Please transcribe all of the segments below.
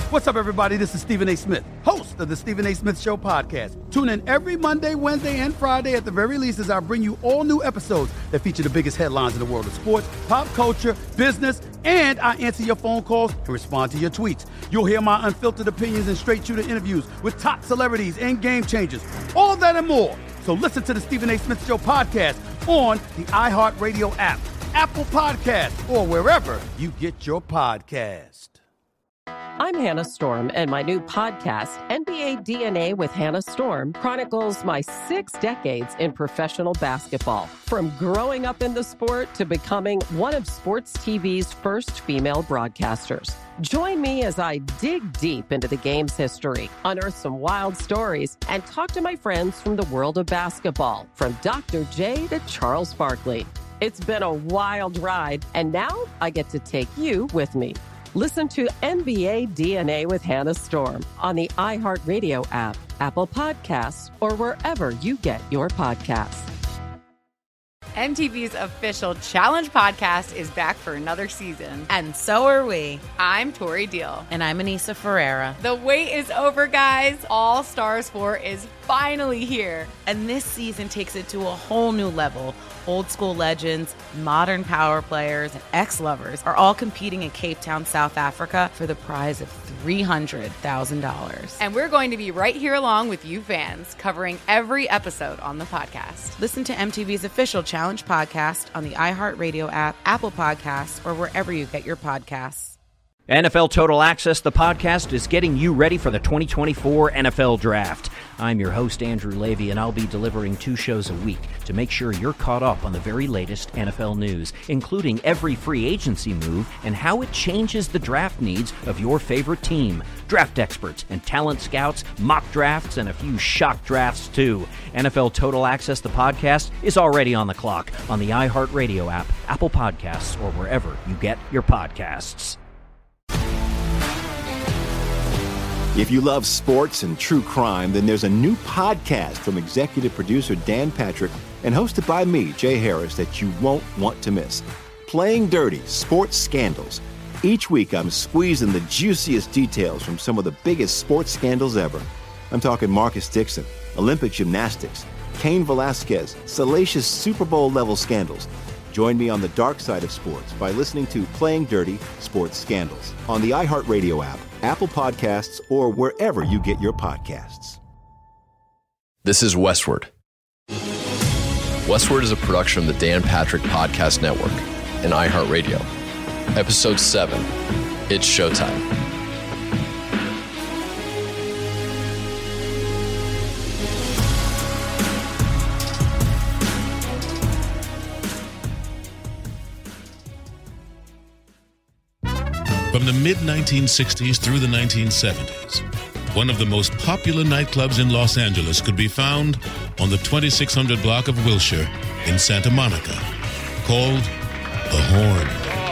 What's up, everybody? This is Stephen A. Smith, host of the Stephen A. Smith Show podcast. Tune in every Monday, Wednesday, and Friday at the very least as I bring you all new episodes that feature the biggest headlines in the world of sports, pop culture, business, and I answer your phone calls and respond to your tweets. You'll hear my unfiltered opinions and straight-shooter interviews with top celebrities and game changers. All that and more. So listen to the Stephen A. Smith Show podcast on the iHeartRadio app, Apple Podcasts, or wherever you get your podcast. I'm Hannah Storm, and my new podcast, NBA DNA with Hannah Storm, chronicles my 6 decades in professional basketball. From growing up in the sport to becoming one of sports TV's first female broadcasters. Join me as I dig deep into the game's history, unearth some wild stories, and talk to my friends from the world of basketball, from Dr. J to Charles Barkley. It's been a wild ride, and now I get to take you with me. Listen to NBA DNA with Hannah Storm on the iHeartRadio app, Apple Podcasts, or wherever you get your podcasts. MTV's official Challenge podcast is back for another season. And so are we. I'm Tori Deal. And I'm Anissa Ferreira. The wait is over, guys. All Stars 4 is finally here. And this season takes it to a whole new level. Old school legends, modern power players, and ex-lovers are all competing in Cape Town, South Africa for the prize of $300,000. And we're going to be right here along with you fans, covering every episode on the podcast. Listen to MTV's official Challenge podcast on the iHeartRadio app, Apple Podcasts, or wherever you get your podcasts. NFL Total Access, the podcast, is getting you ready for the 2024 NFL Draft. I'm your host, Andrew Levy, and I'll be delivering 2 shows a week to make sure you're caught up on the very latest NFL news, including every free agency move and how it changes the draft needs of your favorite team. Draft experts and talent scouts, mock drafts, and a few shock drafts, too. NFL Total Access, the podcast, is already on the clock on the iHeartRadio app, Apple Podcasts, or wherever you get your podcasts. If you love sports and true crime, then there's a new podcast from executive producer Dan Patrick and hosted by me, Jay Harris, that you won't want to miss. Playing Dirty: Sports Scandals. Each week, I'm squeezing the juiciest details from some of the biggest sports scandals ever. I'm talking Marcus Dixon, Olympic gymnastics, Cain Velasquez, salacious Super Bowl-level scandals. Join me on the dark side of sports by listening to Playing Dirty: Sports Scandals on the iHeartRadio app, Apple Podcasts, or wherever you get your podcasts. This is Westward. Westward is a production of the Dan Patrick Podcast Network and iHeartRadio. Episode 7, It's Showtime. From the mid-1960s through the 1970s, one of the most popular nightclubs in Los Angeles could be found on the 2600 block of Wilshire in Santa Monica, called The Horn.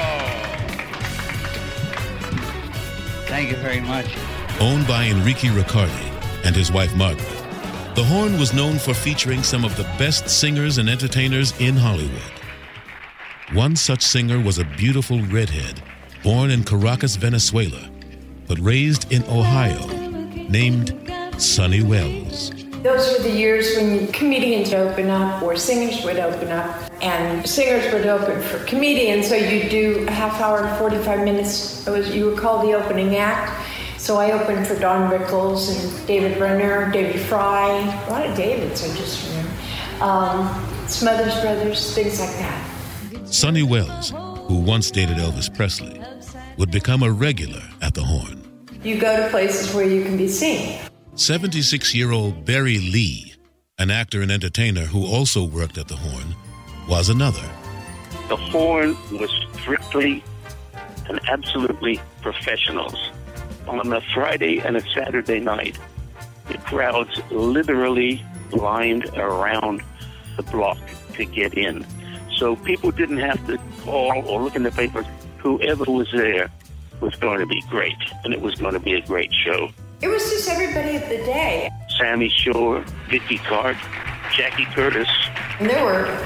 Thank you very much. Owned by Enrique Riccardi and his wife Margaret, The Horn was known for featuring some of the best singers and entertainers in Hollywood. One such singer was a beautiful redhead born in Caracas, Venezuela, but raised in Ohio, named Sonny Wells. Those were the years when comedians would open up, or singers would open up, and singers would open for comedians. So you do a half hour and 45 minutes. You would call the opening act. So I opened for Don Rickles and David Brenner, David Fry, a lot of Davids, I just remember. Smothers Brothers, things like that. Sonny Wells, who once dated Elvis Presley, would become a regular at the Horn. You go to places where you can be seen. 76-year-old Barry Lee, an actor and entertainer who also worked at the Horn, was another. The Horn was strictly and absolutely professionals. On a Friday and a Saturday night, the crowds literally lined around the block to get in. So people didn't have to call or look in the papers. Whoever was there was going to be great, and it was going to be a great show. It was just everybody of the day. Sammy Shore, Vicky Cart, Jackie Curtis. And there were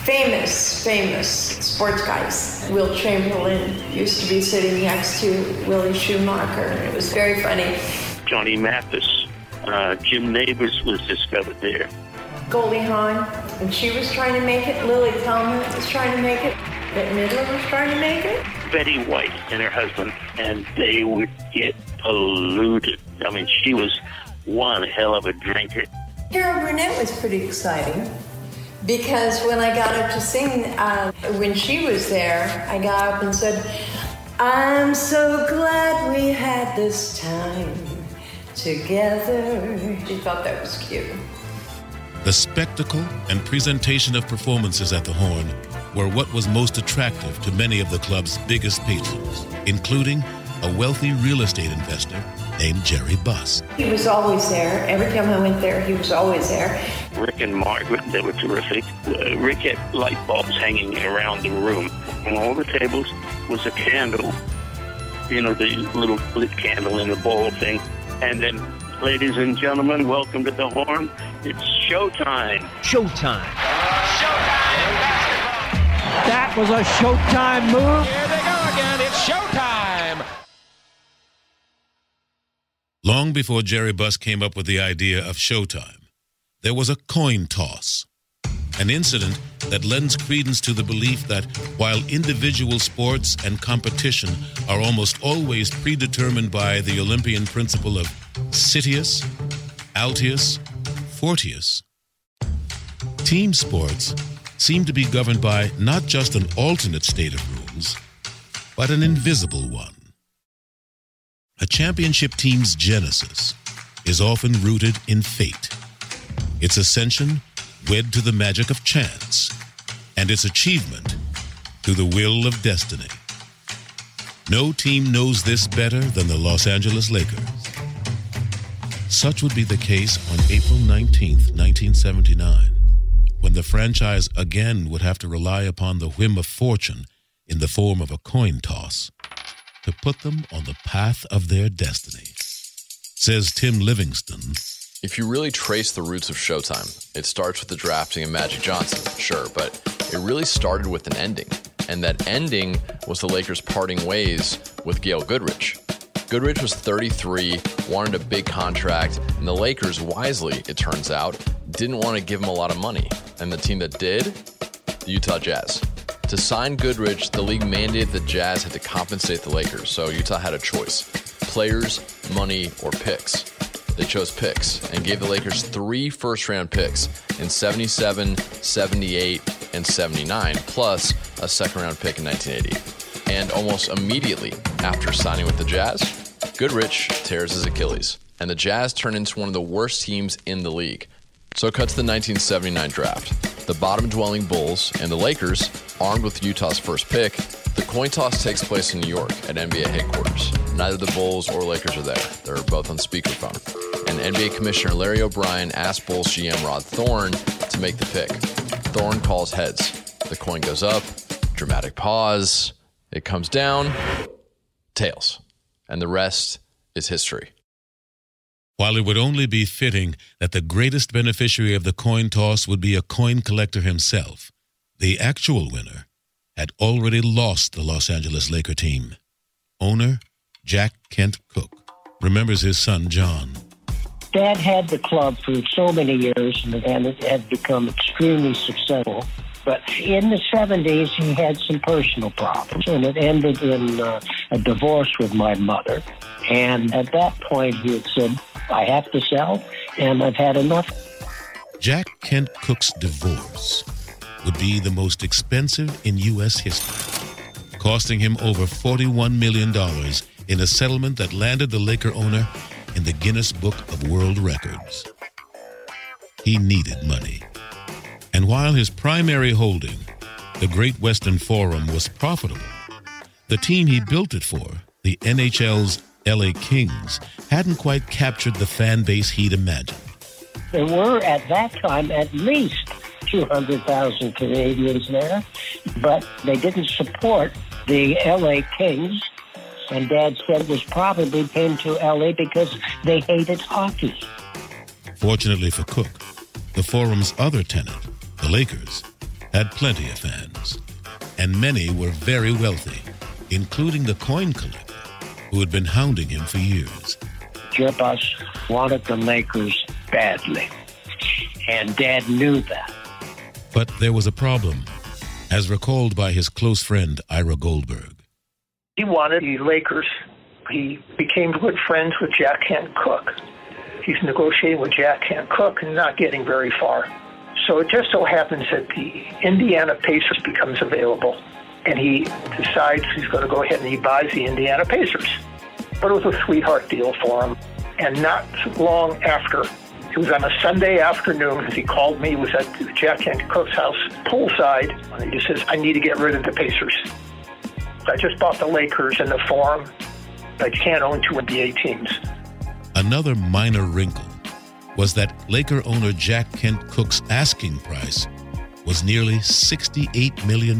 famous sports guys. Will Chamberlain used to be sitting next to Willie Schumacher, and it was very funny. Johnny Mathis, Jim Neighbors was discovered there. Goldie Hawn, and she was trying to make it. Lily Tomlin was trying to make it. Bette Midler was trying to make it. Betty White and her husband, and they would get polluted. I mean, she was one hell of a drinker. Carol Burnett was pretty exciting because when I got up to sing, when she was there, I got up and said, "I'm so glad we had this time together." She thought that was cute. The spectacle and presentation of performances at the Horn were what was most attractive to many of the club's biggest patrons, including a wealthy real estate investor named Jerry Buss. He was always there. Every time I went there, he was always there. Rick and Margaret, they were terrific. Rick had light bulbs hanging around the room. On all the tables was a candle, you know, the little lit candle in the bowl thing. And then, ladies and gentlemen, welcome to the Horn. It's showtime. Showtime. That was a showtime move. Here they go again. It's showtime. Long before Jerry Buss came up with the idea of Showtime, there was a coin toss, an incident that lends credence to the belief that while individual sports and competition are almost always predetermined by the Olympian principle of Citius, Altius, Fortius, team sports seem to be governed by not just an alternate state of rules, but an invisible one. A championship team's genesis is often rooted in fate, its ascension wed to the magic of chance, and its achievement through the will of destiny. No team knows this better than the Los Angeles Lakers. Such would be the case on April 19th, 1979, when the franchise again would have to rely upon the whim of fortune in the form of a coin toss to put them on the path of their destiny. Says Tim Livingston, if you really trace the roots of Showtime, it starts with the drafting of Magic Johnson, sure, but it really started with an ending. And that ending was the Lakers parting ways with Gail Goodrich. Goodrich was 33, wanted a big contract, and the Lakers, wisely, it turns out, didn't want to give him a lot of money. And the team that did? The Utah Jazz. To sign Goodrich, the league mandated the Jazz had to compensate the Lakers, so Utah had a choice: players, money, or picks. They chose picks and gave the Lakers 3 first-round picks in 77, 78, and 79, plus a second-round pick in 1980. And almost immediately after signing with the Jazz, Goodrich tears his Achilles, and the Jazz turn into one of the worst teams in the league. So cut to the 1979 draft. The bottom-dwelling Bulls and the Lakers, armed with Utah's first pick. The coin toss takes place in New York at NBA headquarters. Neither the Bulls or Lakers are there. They're both on speakerphone. And NBA Commissioner Larry O'Brien asked Bulls GM Rod Thorne to make the pick. Thorne calls heads. The coin goes up. Dramatic pause. It comes down. Tails. And the rest is history. While it would only be fitting that the greatest beneficiary of the coin toss would be a coin collector himself, the actual winner had already lost the Los Angeles Laker team. Owner Jack Kent Cooke remembers his son, John. Dad had the club for so many years and it had become extremely successful. But in the 70s, he had some personal problems, and it ended in a divorce with my mother. And at that point, he had said, I have to sell, and I've had enough. Jack Kent Cooke's divorce would be the most expensive in U.S. history, costing him over $41 million in a settlement that landed the Laker owner in the Guinness Book of World Records. He needed money. And while his primary holding, the Great Western Forum, was profitable, the team he built it for, the NHL's LA Kings, hadn't quite captured the fan base he'd imagined. There were, at that time, at least 200,000 Canadians there, but they didn't support the LA Kings, and Dad said it was probably came to LA because they hated hockey. Fortunately for Cooke, the Forum's other tenant, the Lakers, had plenty of fans, and many were very wealthy, including the coin collector who had been hounding him for years. Jerry Buss wanted the Lakers badly, and Dad knew that. But there was a problem, as recalled by his close friend Ira Goldberg. He wanted the Lakers. He became good friends with Jack Kent Cooke. He's negotiating with Jack Kent Cooke and not getting very far. So it just so happens that the Indiana Pacers becomes available, and he decides he's going to go ahead and he buys the Indiana Pacers. But it was a sweetheart deal for him. And not long after, it was on a Sunday afternoon, as he called me, he was at Jack Kent Cooke's house, poolside, and he just says, I need to get rid of the Pacers. I just bought the Lakers in the Forum. I can't own two NBA teams. Another minor wrinkle was that Laker owner Jack Kent Cooke's asking price was nearly $68 million,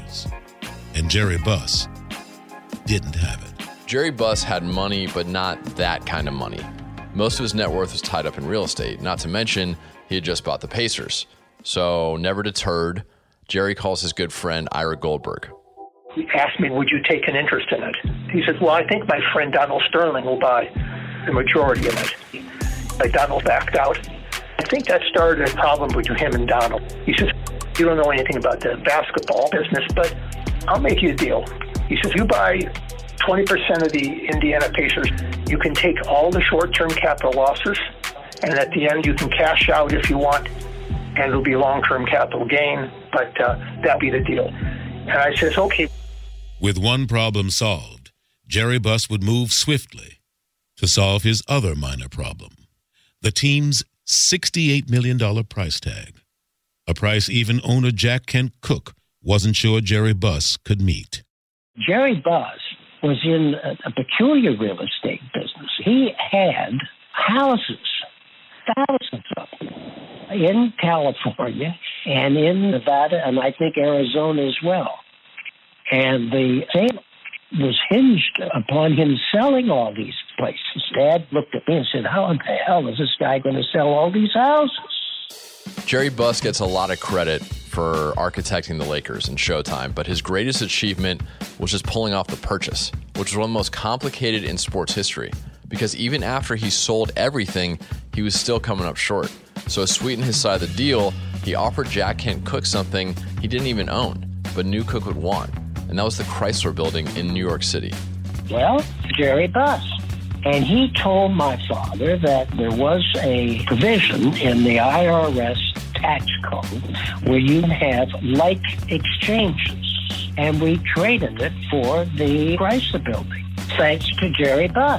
and Jerry Buss didn't have it. Jerry Buss had money, but not that kind of money. Most of his net worth was tied up in real estate, not to mention he had just bought the Pacers. So, never deterred, Jerry calls his good friend Ira Goldberg. He asked me, would you take an interest in it? He said, well, I think my friend Donald Sterling will buy the majority of it. Donald backed out. I think that started a problem between him and Donald. He says, you don't know anything about the basketball business, but I'll make you a deal. He says, you buy 20% of the Indiana Pacers, you can take all the short-term capital losses, and at the end you can cash out if you want, and it'll be long-term capital gain, but that'll be the deal. And I says, okay. With one problem solved, Jerry Buss would move swiftly to solve his other minor problem, the team's $68 million price tag, a price even owner Jack Kent Cooke wasn't sure Jerry Buss could meet. Jerry Buss was in a peculiar real estate business. He had houses, thousands of them, in California and in Nevada and I think Arizona as well. And the sale was hinged upon him selling all these places. Dad looked at me and said, how in the hell is this guy going to sell all these houses? Jerry Buss gets a lot of credit for architecting the Lakers and Showtime, but his greatest achievement was just pulling off the purchase, which was one of the most complicated in sports history, because even after he sold everything, he was still coming up short. So to sweeten his side of the deal, he offered Jack Kent Cooke something he didn't even own, but knew Cooke would want, and that was the Chrysler Building in New York City. Well, Jerry Buss. And he told my father that there was a provision in the IRS tax code where you have like exchanges. And we traded it for the Chrysler Building, thanks to Jerry Buss.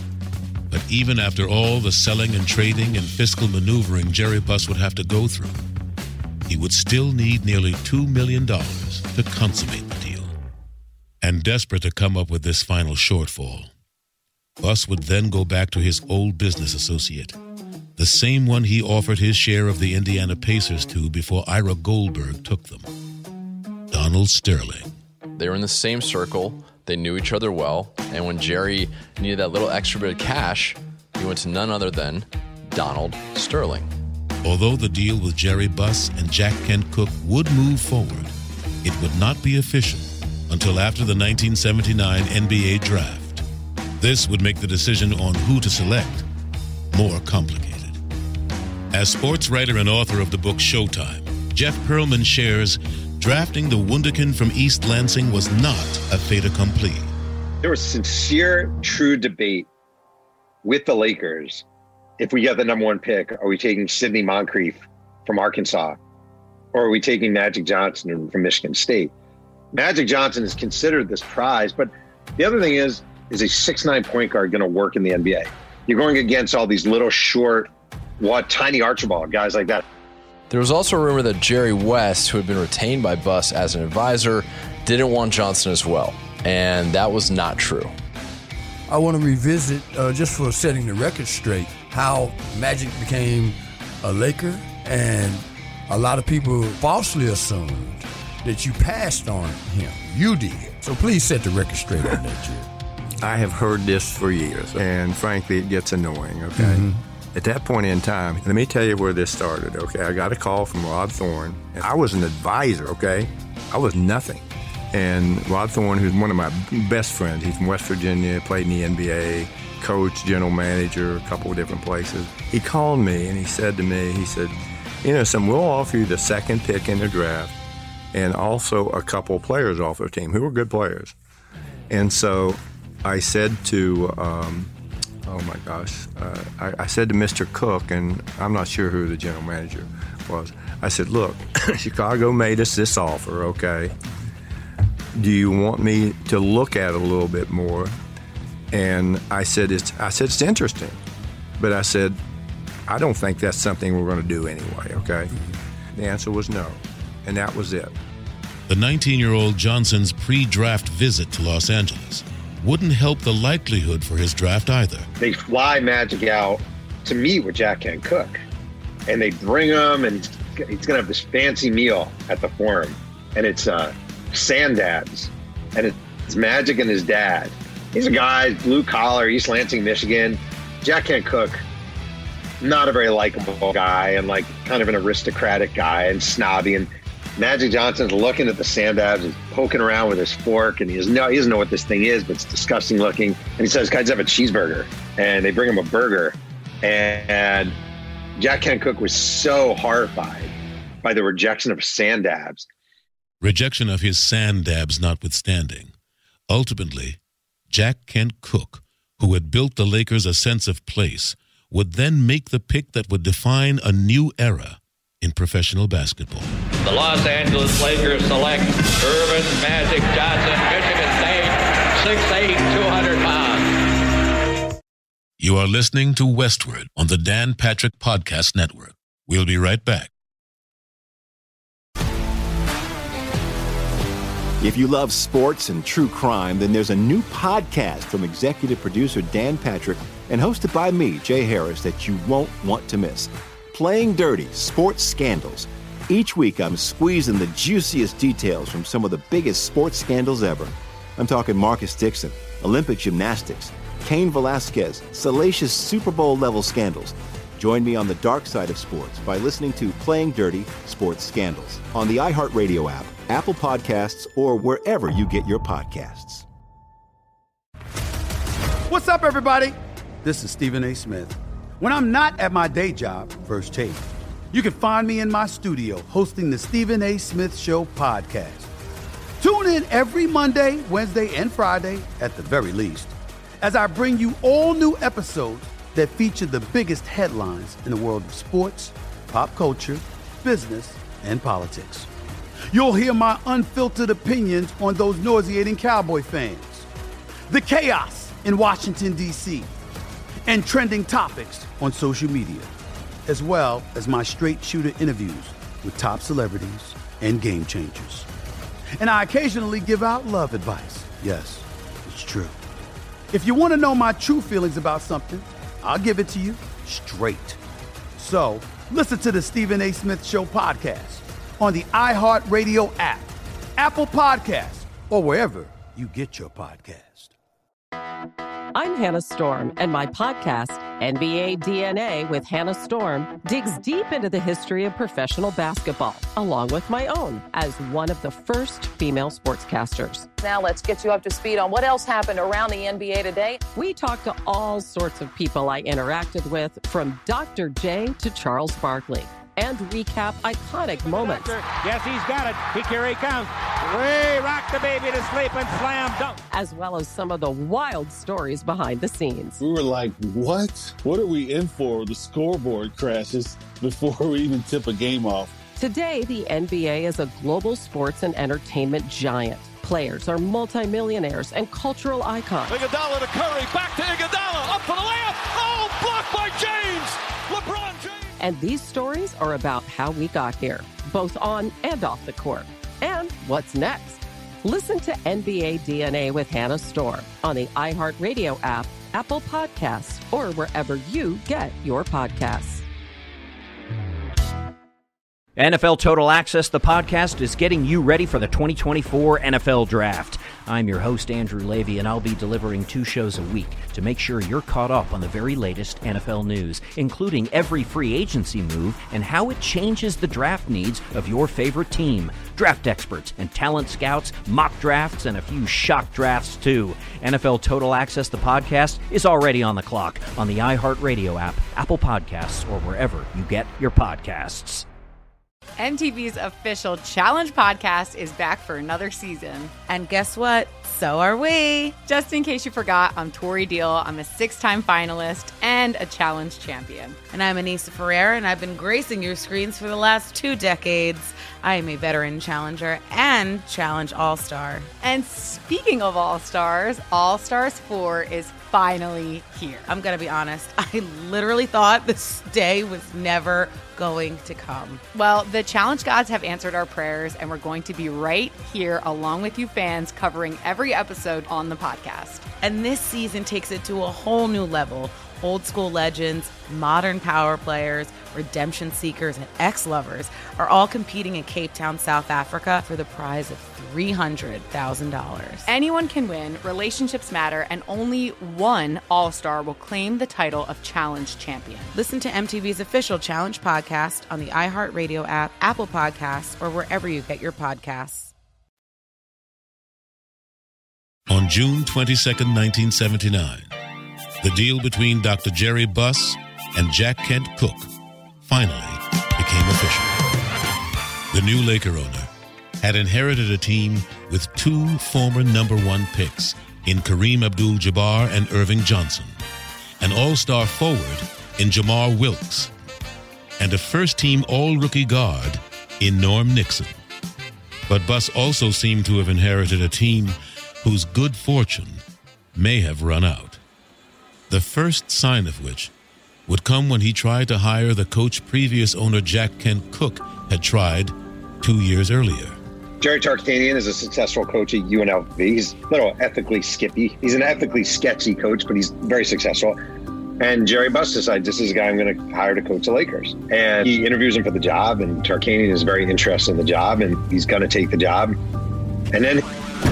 But even after all the selling and trading and fiscal maneuvering Jerry Buss would have to go through, he would still need nearly $2 million to consummate the deal. And desperate to come up with this final shortfall, Buss would then go back to his old business associate, the same one he offered his share of the Indiana Pacers to before Ira Goldberg took them, Donald Sterling. They were in the same circle, they knew each other well, and when Jerry needed that little extra bit of cash, he went to none other than Donald Sterling. Although the deal with Jerry Buss and Jack Kent Cooke would move forward, it would not be official until after the 1979 NBA draft. This would make the decision on who to select more complicated. As sports writer and author of the book Showtime, Jeff Pearlman shares drafting the Wunderkind from East Lansing was not a fait accompli. There was sincere, true debate with the Lakers. If we get the number one pick, are we taking Sidney Moncrief from Arkansas? Or are we taking Magic Johnson from Michigan State? Magic Johnson is considered this prize, but the other thing is a 6'9" point guard going to work in the NBA? You're going against all these little short, tiny Archibald, guys like that. There was also a rumor that Jerry West, who had been retained by Buss as an advisor, didn't want Johnson as well, and that was not true. I want to revisit, just for setting the record straight, how Magic became a Laker, and a lot of people falsely assumed that you passed on him. You did. So please set the record straight on that, Jerry. I have heard this for years, and frankly, it gets annoying, okay? At that point in time, let me tell you where this started, okay? I got a call from Rod Thorne, and I was an advisor, okay? I was nothing. And Rod Thorne, who's one of my best friends, he's from West Virginia, played in the NBA, coach, general manager, a couple of different places. He called me and he said to me, we'll offer you the second pick in the draft and also a couple of players off the team who were good players. And so I said to, I said to Mr. Cook, and I'm not sure who the general manager was. I said, look, Chicago made us this offer, okay? Do you want me to look at it a little bit more? And I said, it's interesting. But I said, I don't think that's something we're going to do anyway, okay? The answer was no. And that was it. The 19-year-old Johnson's pre-draft visit to Los Angeles wouldn't help the likelihood for his draft either. They fly Magic out to meet with Jack Kent Cooke. And they bring him, and he's going to have this fancy meal at the Forum. And it's sand dabs. And it's Magic and his dad. These are guys, blue collar, East Lansing, Michigan. Jack Kent Cooke, not a very likable guy, and like kind of an aristocratic guy and snobby. And Magic Johnson's looking at the sand dabs and poking around with his fork, and he doesn't know what this thing is, but it's disgusting looking. And he says, "Guys, have a cheeseburger." And they bring him a burger. And Jack Kent Cooke was so horrified by the rejection of sand dabs. Rejection of his sand dabs notwithstanding, ultimately, Jack Kent Cooke, who had built the Lakers a sense of place, would then make the pick that would define a new era in professional basketball. The Los Angeles Lakers select Earvin Magic Johnson, Michigan State, 6'8", 200 pounds. You are listening to Westward on the Dan Patrick Podcast Network. We'll be right back. If you love sports and true crime, then there's a new podcast from executive producer Dan Patrick and hosted by me, Jay Harris, that you won't want to miss. Playing Dirty: Sports Scandals. Each week, I'm squeezing the juiciest details from some of the biggest sports scandals ever. I'm talking Marcus Dixon, Olympic gymnastics, Cain Velasquez, salacious Super Bowl-level scandals. Join me on the dark side of sports by listening to Playing Dirty: Sports Scandals on the iHeartRadio app, Apple Podcasts, or wherever you get your podcasts. What's up, everybody? This is Stephen A. Smith. When I'm not at my day job, First Take, you can find me in my studio hosting the Stephen A. Smith Show podcast. Tune in every Monday, Wednesday, and Friday, at the very least, as I bring you all new episodes that feature the biggest headlines in the world of sports, pop culture, business, and politics. You'll hear my unfiltered opinions on those nauseating Cowboy fans, the chaos in Washington, D.C., and trending topics on social media, as well as my straight shooter interviews with top celebrities and game changers. And I occasionally give out love advice. Yes, it's true. If you want to know my true feelings about something, I'll give it to you straight. So listen to the Stephen A. Smith Show podcast on the iHeartRadio app, Apple Podcasts, or wherever you get your podcast. I'm Hannah Storm, and my podcast, NBA DNA with Hannah Storm, digs deep into the history of professional basketball, along with my own, as one of the first female sportscasters. Now let's get you up to speed on what else happened around the NBA today. We talk to all sorts of people I interacted with, from Dr. J to Charles Barkley, and recap iconic moments. Yes, he's got it. Here he comes. Way rock the baby to sleep and slam dunk. As well as some of the wild stories behind the scenes. We were like, what? What are we in for? The scoreboard crashes before we even tip a game off. Today, the NBA is a global sports and entertainment giant. Players are multimillionaires and cultural icons. Iguodala to Curry, back to Iguodala, up for the layup. Oh, blocked by James. LeBron James. And these stories are about how we got here, both on and off the court. And what's next? Listen to NBA DNA with Hannah Storm on the iHeartRadio app, Apple Podcasts, or wherever you get your podcasts. NFL Total Access, the podcast, is getting you ready for the 2024 NFL Draft. I'm your host, Andrew Levy, and I'll be delivering 2 shows a week to make sure you're caught up on the very latest NFL news, including every free agency move and how it changes the draft needs of your favorite team. Draft experts and talent scouts, mock drafts, and a few shock drafts, too. NFL Total Access, the podcast, is already on the clock on the iHeartRadio app, Apple Podcasts, or wherever you get your podcasts. MTV's official Challenge podcast is back for another season. And guess what? So are we. Just in case you forgot, I'm Tori Deal. I'm a 6-time finalist and a Challenge champion. And I'm Anissa Ferreira, and I've been gracing your screens for the last 2 decades. I am a veteran challenger and Challenge All-Star. And speaking of All-Stars, All-Stars 4 is finally here. I'm going to be honest. I literally thought this day was never going to come. Well, the Challenge gods have answered our prayers, and we're going to be right here along with you fans covering every episode on the podcast. And this season takes it to a whole new level. Old school legends, modern power players, redemption seekers, and ex-lovers are all competing in Cape Town, South Africa for the prize of $300,000. Anyone can win, relationships matter, and only one All-Star will claim the title of Challenge champion. Listen to MTV's official Challenge podcast on the iHeartRadio app, Apple Podcasts, or wherever you get your podcasts. On June 22nd, 1979, the deal between Dr. Jerry Buss and Jack Kent Cooke finally became official. The new Laker owner had inherited a team with 2 former number 1 picks in Kareem Abdul-Jabbar and Irving Johnson, an all-star forward in Jamar Wilkes, and a first-team all-rookie guard in Norm Nixon. But Buss also seemed to have inherited a team whose good fortune may have run out. The first sign of which would come when he tried to hire the coach previous owner Jack Kent Cooke had tried 2 years earlier. Jerry Tarkanian is a successful coach at UNLV. He's a little ethically skippy. He's an ethically sketchy coach, but he's very successful. And Jerry Buss decides this is a guy I'm going to hire to coach the Lakers. And he interviews him for the job, and Tarkanian is very interested in the job, and he's going to take the job. And then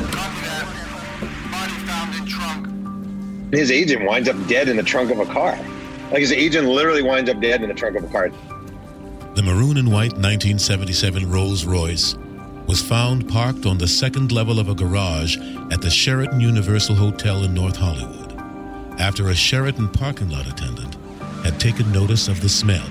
his agent winds up dead in the trunk of a car. Like, his agent literally winds up dead in the trunk of a car. The maroon and white 1977 Rolls Royce was found parked on the 2nd level of a garage at the Sheraton Universal Hotel in North Hollywood after a Sheraton parking lot attendant had taken notice of the smell.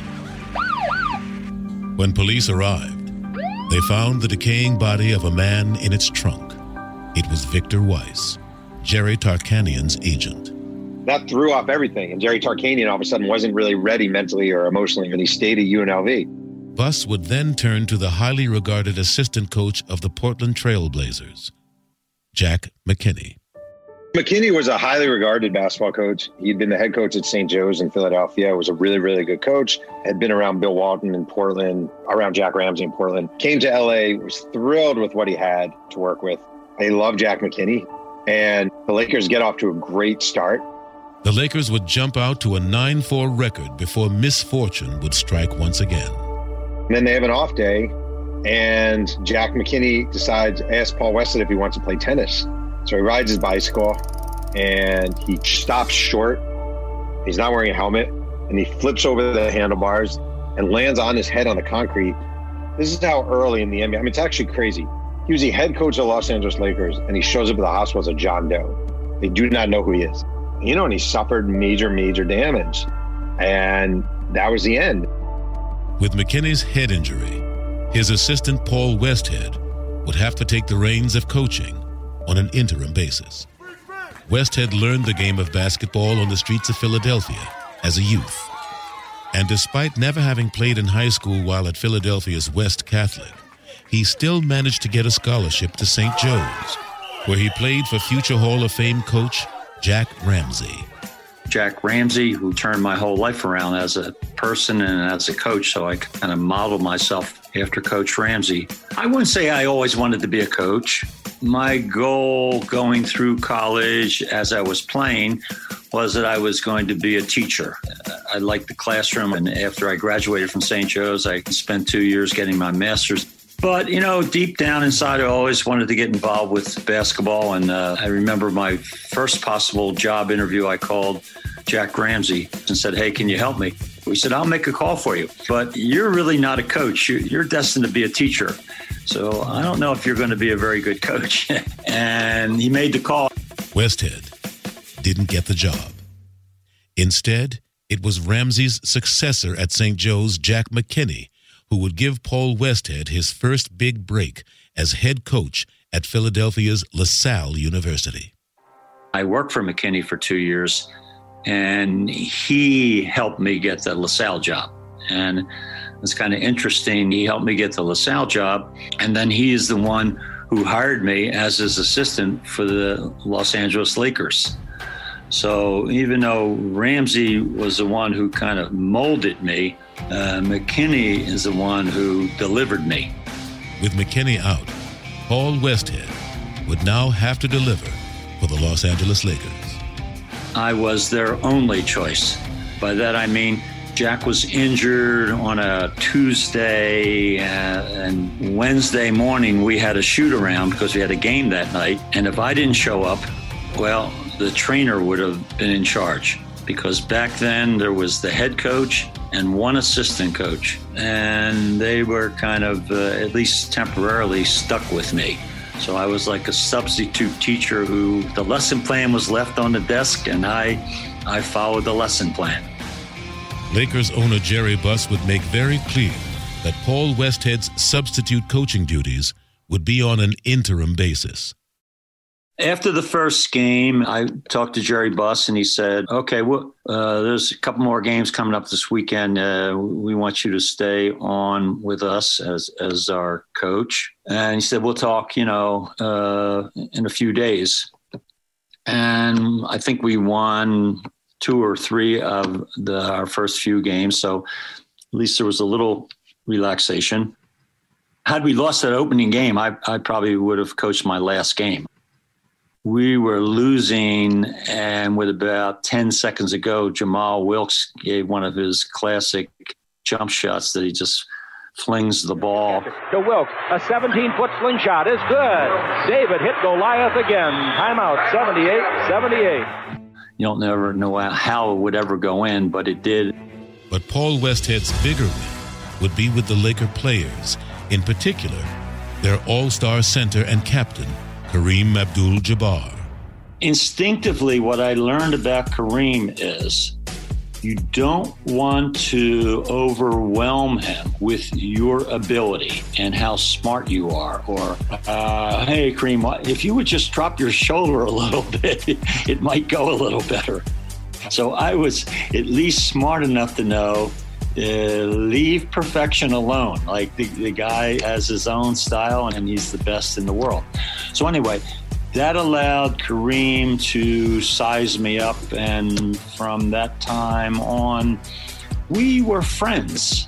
When police arrived, they found the decaying body of a man in its trunk. It was Victor Weiss, Jerry Tarkanian's agent. That threw off everything, and Jerry Tarkanian all of a sudden wasn't really ready mentally or emotionally when he stayed at UNLV. Buss would then turn to the highly regarded assistant coach of the Portland Trail Blazers, Jack McKinney. McKinney was a highly regarded basketball coach. He'd been the head coach at St. Joe's in Philadelphia, was a really, really good coach, had been around Bill Walton in Portland, around Jack Ramsey in Portland, came to LA, was thrilled with what he had to work with. They love Jack McKinney, and the Lakers get off to a great start. The Lakers would jump out to a 9-4 record before misfortune would strike once again. And then they have an off day, and Jack McKinney decides to ask Paul Westhead if he wants to play tennis. So he rides his bicycle, and he stops short. He's not wearing a helmet, and he flips over the handlebars and lands on his head on the concrete. This is how early in the NBA. I mean, it's actually crazy. He was the head coach of the Los Angeles Lakers, and he shows up at the hospital as a John Doe. They do not know who he is. You know, and he suffered major, major damage. And that was the end. With McKinney's head injury, his assistant Paul Westhead would have to take the reins of coaching on an interim basis. Westhead learned the game of basketball on the streets of Philadelphia as a youth. And despite never having played in high school while at Philadelphia's West Catholic, he still managed to get a scholarship to St. Joe's, where he played for future Hall of Fame coach Jack Ramsey. Jack Ramsey, who turned my whole life around as a person and as a coach, so I kind of modeled myself after Coach Ramsey. I wouldn't say I always wanted to be a coach. My goal going through college as I was playing was that I was going to be a teacher. I liked the classroom. And after I graduated from St. Joe's, I spent 2 years getting my master's. But, deep down inside, I always wanted to get involved with basketball. And I remember my first possible job interview, I called Jack Ramsey and said, "Hey, can you help me?" He said, "I'll make a call for you, but you're really not a coach. You're destined to be a teacher. So I don't know if you're going to be a very good coach." And he made the call. Westhead didn't get the job. Instead, it was Ramsey's successor at St. Joe's, Jack McKinney, who would give Paul Westhead his first big break as head coach at Philadelphia's LaSalle University. I worked for McKinney for 2 years, and he helped me get the LaSalle job. And it's kind of interesting. He helped me get the LaSalle job, and then he is the one who hired me as his assistant for the Los Angeles Lakers. So even though Ramsey was the one who kind of molded me, McKinney is the one who delivered me. With McKinney out, Paul Westhead would now have to deliver for the Los Angeles Lakers. I was their only choice. By that I mean Jack was injured on a Tuesday, and Wednesday morning we had a shoot around because we had a game that night. And if I didn't show up, well, the trainer would have been in charge, because back then there was the head coach and one assistant coach, and they were kind of, at least temporarily, stuck with me. So I was like a substitute teacher who the lesson plan was left on the desk, and I followed the lesson plan. Lakers owner Jerry Buss would make very clear that Paul Westhead's substitute coaching duties would be on an interim basis. After the first game, I talked to Jerry Buss, and he said, "Okay, well, there's a couple more games coming up this weekend. We want you to stay on with us as our coach." And he said, "We'll talk, in a few days." And I think we won 2 or 3 of our first few games, so at least there was a little relaxation. Had we lost that opening game, I probably would have coached my last game. We were losing, and with about 10 seconds to go, Jamal Wilkes gave one of his classic jump shots that he just flings the ball. To Wilkes, a 17-foot slingshot is good. David hit Goliath again. Timeout, 78-78. You don't never know how it would ever go in, but it did. But Paul Westhead's bigger win would be with the Laker players, in particular, their all-star center and captain, Kareem Abdul-Jabbar. Instinctively, what I learned about Kareem is you don't want to overwhelm him with your ability and how smart you are. Or, hey, Kareem, if you would just drop your shoulder a little bit, it might go a little better. So I was at least smart enough to know, leave perfection alone. Like the guy has his own style, and he's the best in the world. So anyway, that allowed Kareem to size me up, and from that time on, we were friends.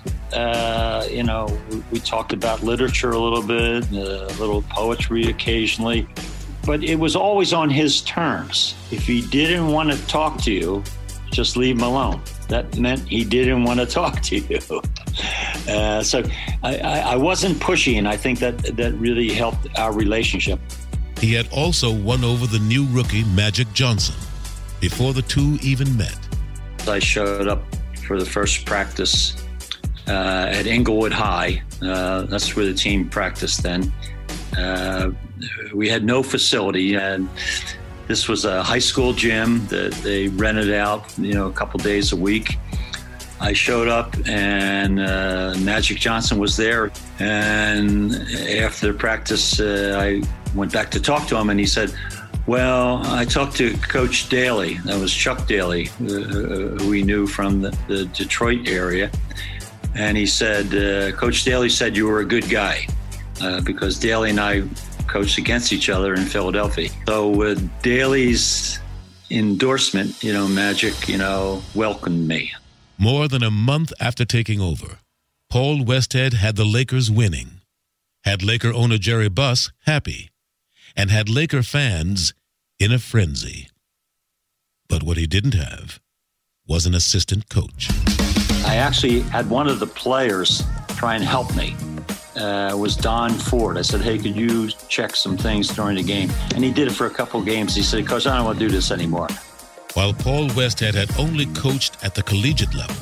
We talked about literature a little bit, a little poetry occasionally, but it was always on his terms. If he didn't want to talk to you, just leave him alone. That meant he didn't want to talk to you. So I wasn't pushy, and I think that really helped our relationship. He had also won over the new rookie Magic Johnson before the two even met. I showed up for the first practice at Inglewood High. That's where the team practiced then. We had no facility, and this was a high school gym that they rented out, a couple days a week. I showed up, and Magic Johnson was there. And after practice, I went back to talk to him, and he said, "Well, I talked to Coach Daly." That was Chuck Daly, who we knew from the Detroit area. And he said, Coach Daly said you were a good guy, because Daly and I coached against each other in Philadelphia. So with Daly's endorsement, Magic, welcomed me. More than a month after taking over, Paul Westhead had the Lakers winning, had Laker owner Jerry Buss happy, and had Laker fans in a frenzy. But what he didn't have was an assistant coach. I actually had one of the players try and help me. It was Don Ford. I said, hey, could you check some things during the game? And he did it for a couple of games. He said, Coach, I don't want to do this anymore. While Paul Westhead had only coached at the collegiate level,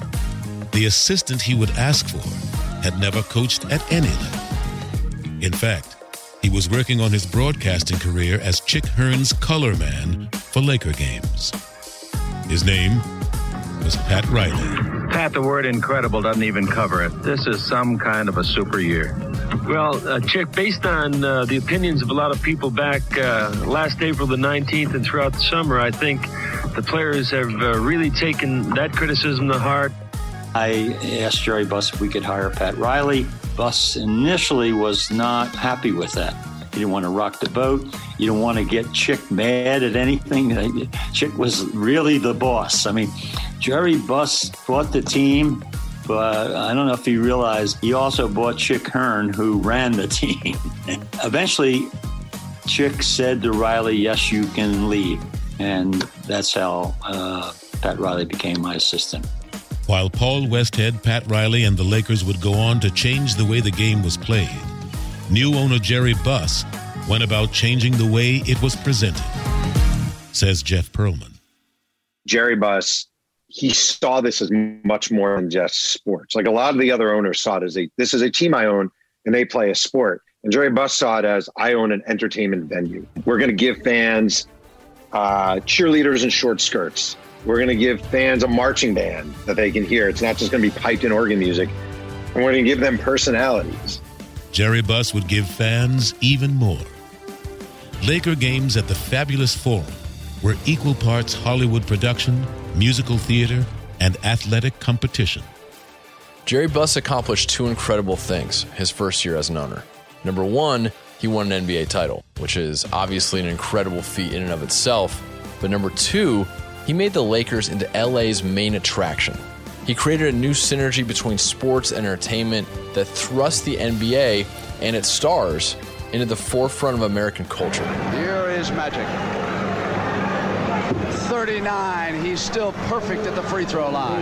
the assistant he would ask for had never coached at any level. In fact, he was working on his broadcasting career as Chick Hearn's color man for Laker games. His name was Pat Riley. Pat, the word incredible doesn't even cover it. This is some kind of a super year. Well, Chick, based on the opinions of a lot of people back last April the 19th and throughout the summer, I think the players have really taken that criticism to heart. I asked Jerry Buss if we could hire Pat Riley. Buss initially was not happy with that. He didn't want to rock the boat. You don't want to get Chick mad at anything. Chick was really the boss. I mean, Jerry Buss bought the team, but I don't know if he realized he also bought Chick Hearn, who ran the team. Eventually, Chick said to Riley, yes, you can leave. And that's how Pat Riley became my assistant. While Paul Westhead, Pat Riley, and the Lakers would go on to change the way the game was played, new owner Jerry Buss went about changing the way it was presented, says Jeff Pearlman. Jerry Buss, he saw this as much more than just sports. Like a lot of the other owners saw it as this is a team I own and they play a sport. And Jerry Buss saw it as I own an entertainment venue. We're going to give fans cheerleaders in short skirts. We're going to give fans a marching band that they can hear. It's not just going to be piped in organ music. And we're going to give them personalities. Jerry Buss would give fans even more. Laker games at the Fabulous Forum were equal parts Hollywood production, musical theater, and athletic competition. Jerry Buss accomplished two incredible things his first year as an owner. Number one, he won an NBA title, which is obviously an incredible feat in and of itself. But number two, he made the Lakers into LA's main attraction. He created a new synergy between sports and entertainment that thrust the NBA and its stars into the forefront of American culture. Here is Magic. 39. He's still perfect at the free throw line.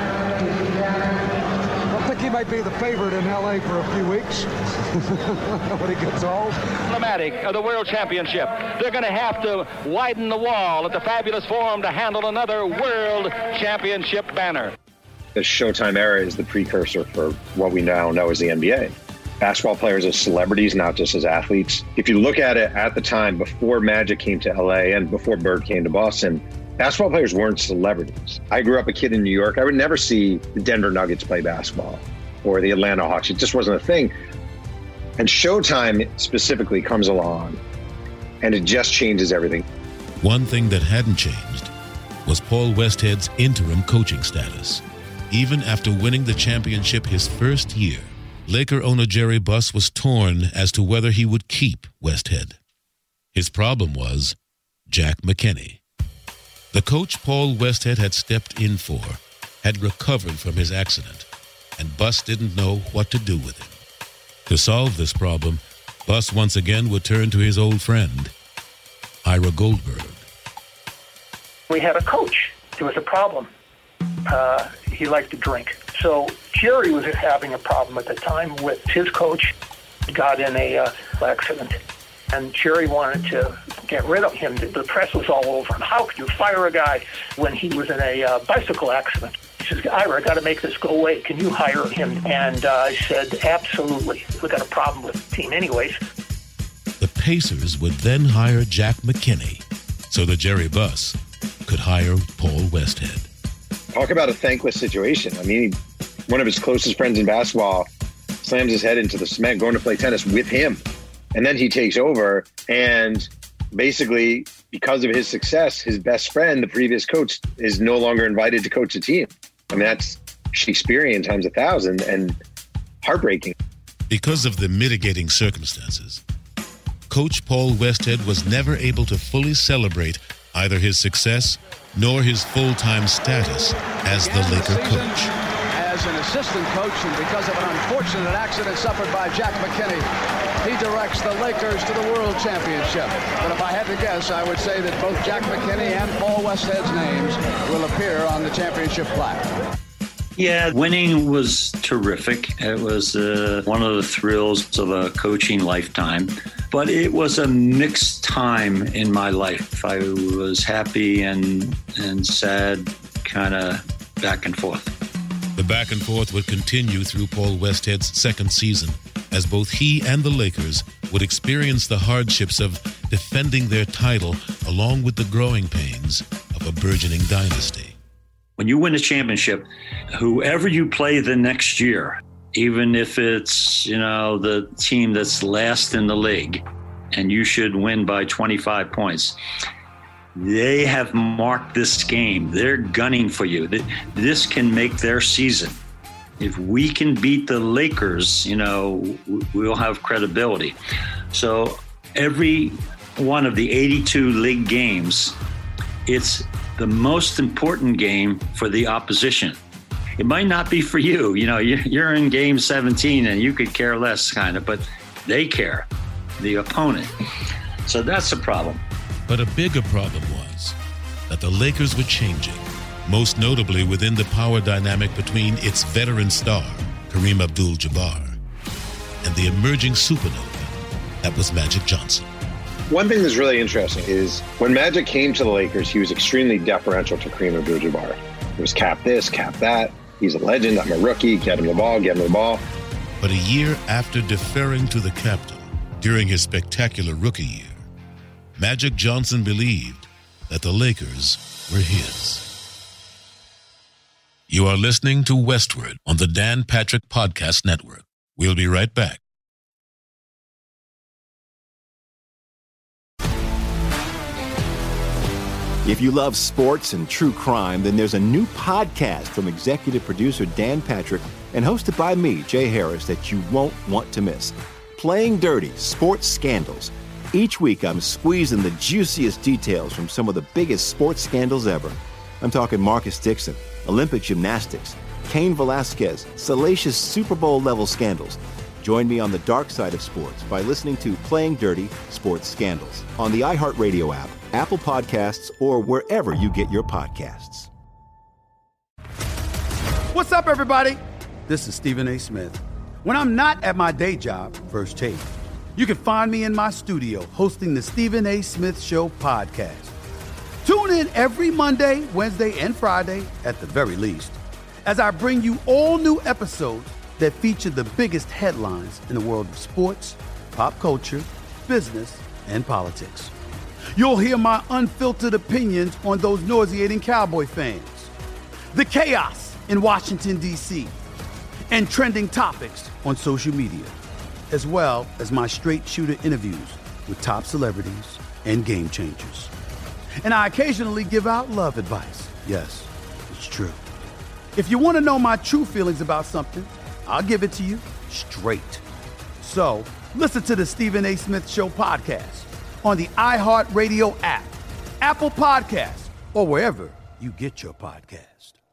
I think he might be the favorite in LA for a few weeks when he gets old. Emblematic of the World Championship. They're going to have to widen the wall at the Fabulous Forum to handle another World Championship banner. The Showtime era is the precursor for what we now know as the NBA. Basketball players as celebrities, not just as athletes. If you look at it at the time, before Magic came to LA and before Bird came to Boston, basketball players weren't celebrities. I grew up a kid in New York. I would never see the Denver Nuggets play basketball or the Atlanta Hawks. It just wasn't a thing. And Showtime specifically comes along and it just changes everything. One thing that hadn't changed was Paul Westhead's interim coaching status. Even after winning the championship his first year, Laker owner Jerry Buss was torn as to whether he would keep Westhead. His problem was Jack McKinney. The coach Paul Westhead had stepped in for had recovered from his accident, and Buss didn't know what to do with him. To solve this problem, Buss once again would turn to his old friend, Ira Goldberg. We had a coach. There was a problem. He liked to drink. So Jerry was having a problem at the time with his coach. He got in a accident. And Jerry wanted to get rid of him. The press was all over him. How could you fire a guy when he was in a bicycle accident? He says, Ira, I got to make this go away. Can you hire him? And I said, absolutely. We got a problem with the team anyways. The Pacers would then hire Jack McKinney so that Jerry Buss could hire Paul Westhead. Talk about a thankless situation. I mean, one of his closest friends in basketball slams his head into the cement going to play tennis with him. And then he takes over, and basically, because of his success, his best friend, the previous coach, is no longer invited to coach the team. I mean, that's Shakespearean times 1,000 and heartbreaking. Because of the mitigating circumstances, Coach Paul Westhead was never able to fully celebrate either his success nor his full-time status as the Laker coach. as an assistant coach, and because of an unfortunate accident suffered by Jack McKinney, he directs the Lakers to the World Championship. But if I had to guess, I would say that both Jack McKinney and Paul Westhead's names will appear on the championship plaque. Yeah, winning was terrific. It was one of the thrills of a coaching lifetime. But it was a mixed time in my life. I was happy and sad, kind of back and forth. The back and forth would continue through Paul Westhead's second season, as both he and the Lakers would experience the hardships of defending their title along with the growing pains of a burgeoning dynasty. When you win a championship, whoever you play the next year, even if it's, the team that's last in the league, and you should win by 25 points, they have marked this game. They're gunning for you. This can make their season. If we can beat the Lakers, we'll have credibility. So every one of the 82 league games, it's the most important game for the opposition. It might not be for you. You're in game 17 and you could care less, kind of, but they care, the opponent. So that's a problem. But a bigger problem was that the Lakers were changing, most notably within the power dynamic between its veteran star, Kareem Abdul-Jabbar, and the emerging supernova that was Magic Johnson. One thing that's really interesting is when Magic came to the Lakers, he was extremely deferential to Kareem Abdul-Jabbar. It was cap this, cap that. He's a legend. I'm a rookie. Get him the ball. But a year after deferring to the captain during his spectacular rookie year, Magic Johnson believed that the Lakers were his. You are listening to Westward on the Dan Patrick Podcast Network. We'll be right back. If you love sports and true crime, then there's a new podcast from executive producer Dan Patrick and hosted by me, Jay Harris, that you won't want to miss. Playing Dirty: Sports Scandals. Each week, I'm squeezing the juiciest details from some of the biggest sports scandals ever. I'm talking Marcus Dixon, Olympic gymnastics, Cain Velasquez, salacious Super Bowl-level scandals. Join me on the dark side of sports by listening to Playing Dirty: Sports Scandals on the iHeartRadio app, Apple Podcasts, or wherever you get your podcasts. What's up, everybody? This is Stephen A. Smith. When I'm not at my day job, First Take, you can find me in my studio hosting the Stephen A. Smith Show podcast. Tune in every Monday, Wednesday, and Friday, at the very least, as I bring you all new episodes that feature the biggest headlines in the world of sports, pop culture, business, and politics. You'll hear my unfiltered opinions on those nauseating Cowboy fans, the chaos in Washington, D.C., and trending topics on social media, as well as my straight shooter interviews with top celebrities and game changers. And I occasionally give out love advice. Yes, it's true. If you want to know my true feelings about something, I'll give it to you straight. So listen to the Stephen A. Smith Show podcast on the iHeartRadio app, Apple Podcasts, or wherever you get your podcast.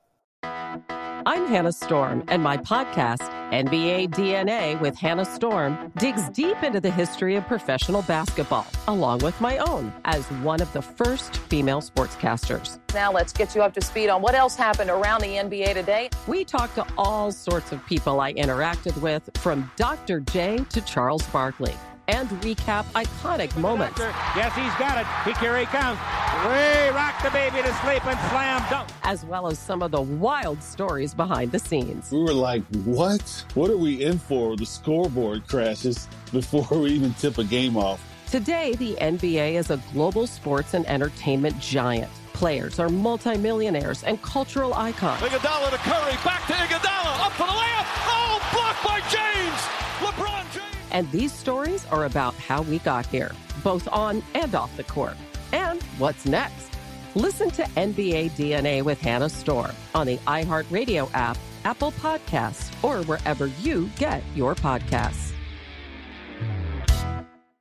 I'm Hannah Storm, and my podcast, NBA DNA with Hannah Storm, digs deep into the history of professional basketball, along with my own, as one of the first female sportscasters. Now let's get you up to speed on what else happened around the NBA today. We talked to all sorts of people I interacted with, from Dr. J to Charles Barkley, and recap iconic moments. Yes, he's got it. Here he comes. Way rock the baby to sleep and slam dunk. As well as some of the wild stories behind the scenes. We were like, what? What are we in for? The scoreboard crashes before we even tip a game off. Today, the NBA is a global sports and entertainment giant. Players are multimillionaires and cultural icons. Iguodala to Curry, back to Iguodala, up for the layup. Oh, blocked by James. LeBron James. And these stories are about how we got here, both on and off the court. And what's next? Listen to NBA DNA with Hannah Storm on the iHeartRadio app, Apple Podcasts, or wherever you get your podcasts.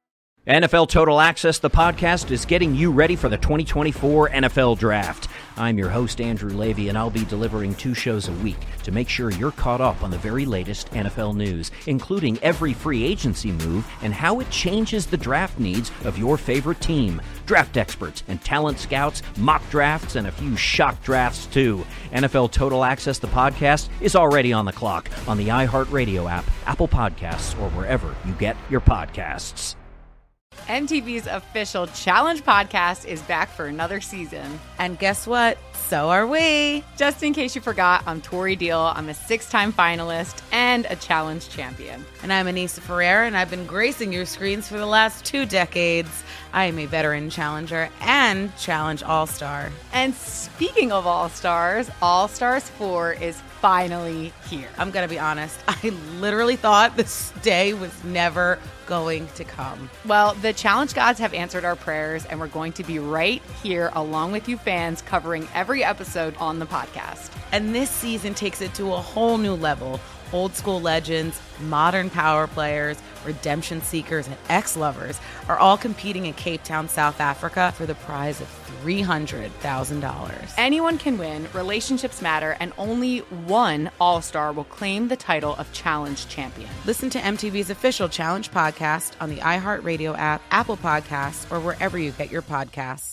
NFL Total Access, the podcast, is getting you ready for the 2024 NFL Draft. I'm your host, Andrew Levy, and I'll be delivering 2 shows a week to make sure you're caught up on the very latest NFL news, including every free agency move and how it changes the draft needs of your favorite team. Draft experts and talent scouts, mock drafts, and a few shock drafts, too. NFL Total Access, the podcast, is already on the clock on the iHeartRadio app, Apple Podcasts, or wherever you get your podcasts. MTV's official Challenge podcast is back for another season. And guess what? So are we. Just in case you forgot, I'm Tori Deal. I'm a 6-time finalist and a Challenge champion. And I'm Anissa Ferreira, and I've been gracing your screens for the last 2 decades. I am a veteran challenger and Challenge All-Star. And speaking of All-Stars, All-Stars 4 is finally here. I'm going to be honest. I literally thought this day was never going to come. Well, the Challenge gods have answered our prayers, and we're going to be right here along with you fans covering every episode on the podcast. And this season takes it to a whole new level. Old school legends, modern power players, redemption seekers, and ex-lovers are all competing in Cape Town, South Africa for the prize of $300,000. Anyone can win, relationships matter, and only one All-Star will claim the title of Challenge champion. Listen to MTV's official Challenge podcast on the iHeartRadio app, Apple Podcasts, or wherever you get your podcasts.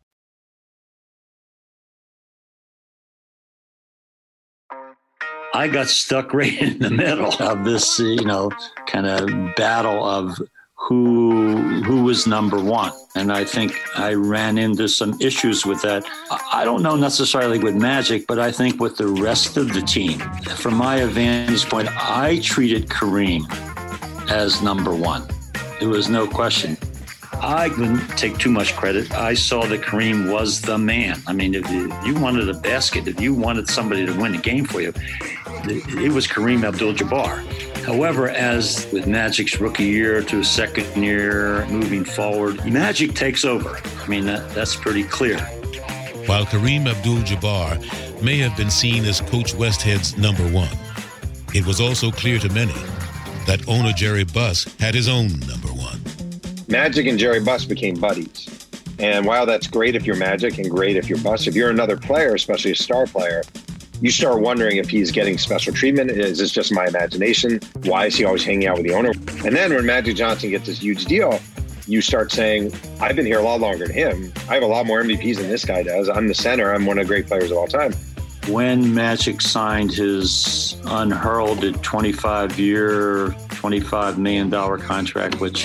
I got stuck right in the middle of this, kind of battle of who was number one. And I think I ran into some issues with that. I don't know necessarily with Magic, but I think with the rest of the team. From my vantage point, I treated Kareem as number one. There was no question. I wouldn't take too much credit. I saw that Kareem was the man. I mean, if you wanted a basket, if you wanted somebody to win a game for you, it was Kareem Abdul-Jabbar. However, as with Magic's rookie year to his second year moving forward, Magic takes over. I mean, that's pretty clear. While Kareem Abdul-Jabbar may have been seen as Coach Westhead's number one, it was also clear to many that owner Jerry Buss had his own number one. Magic and Jerry Buss became buddies. And while that's great if you're Magic and great if you're Buss, if you're another player, especially a star player, you start wondering if he's getting special treatment. Is this just my imagination? Why is he always hanging out with the owner? And then when Magic Johnson gets this huge deal, you start saying, I've been here a lot longer than him. I have a lot more MVPs than this guy does. I'm the center. I'm one of the great players of all time. When Magic signed his unheralded 25-year, $25 million contract, which,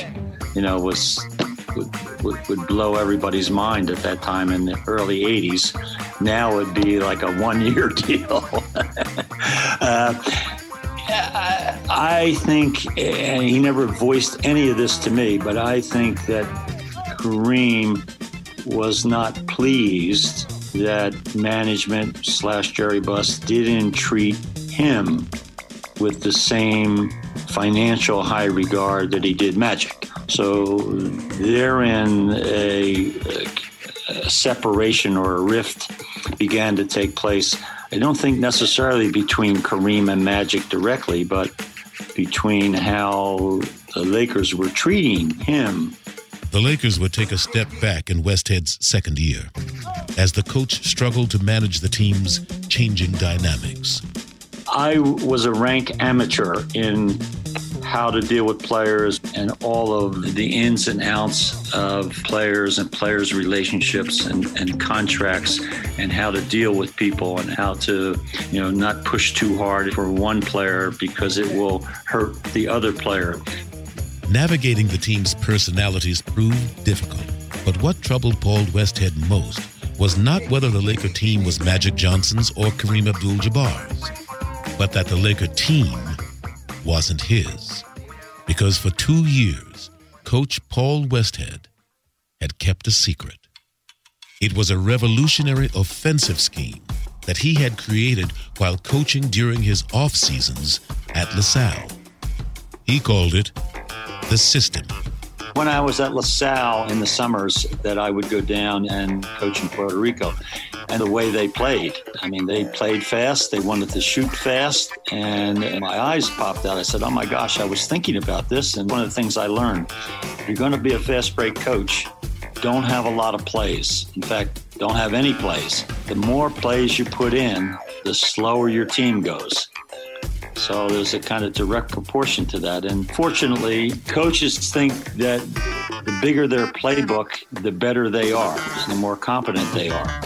would blow everybody's mind at that time in the early 80s. Now it'd be like a 1-year deal. I think, and he never voiced any of this to me, but I think that Kareem was not pleased that management / Jerry Buss didn't treat him with the same financial high regard that he did Magic. So therein a separation or a rift began to take place. I don't think necessarily between Kareem and Magic directly, but between how the Lakers were treating him. The Lakers would take a step back in Westhead's second year as the coach struggled to manage the team's changing dynamics. I was a rank amateur in how to deal with players and all of the ins and outs of players and players' relationships and contracts and how to deal with people and how to, not push too hard for one player because it will hurt the other player. Navigating the team's personalities proved difficult, but what troubled Paul Westhead most was not whether the Laker team was Magic Johnson's or Kareem Abdul-Jabbar's, but that the Laker team wasn't his. Because for 2 years, Coach Paul Westhead had kept a secret. It was a revolutionary offensive scheme that he had created while coaching during his off seasons at LaSalle. He called it the system. When I was at LaSalle in the summers that I would go down and coach in Puerto Rico, and the way they played. I mean, they played fast. They wanted to shoot fast. And my eyes popped out. I said, oh, my gosh, I was thinking about this. And one of the things I learned, if you're going to be a fast break coach, don't have a lot of plays. In fact, don't have any plays. The more plays you put in, the slower your team goes. So there's a kind of direct proportion to that. And fortunately, coaches think that the bigger their playbook, the better they are, the more competent they are.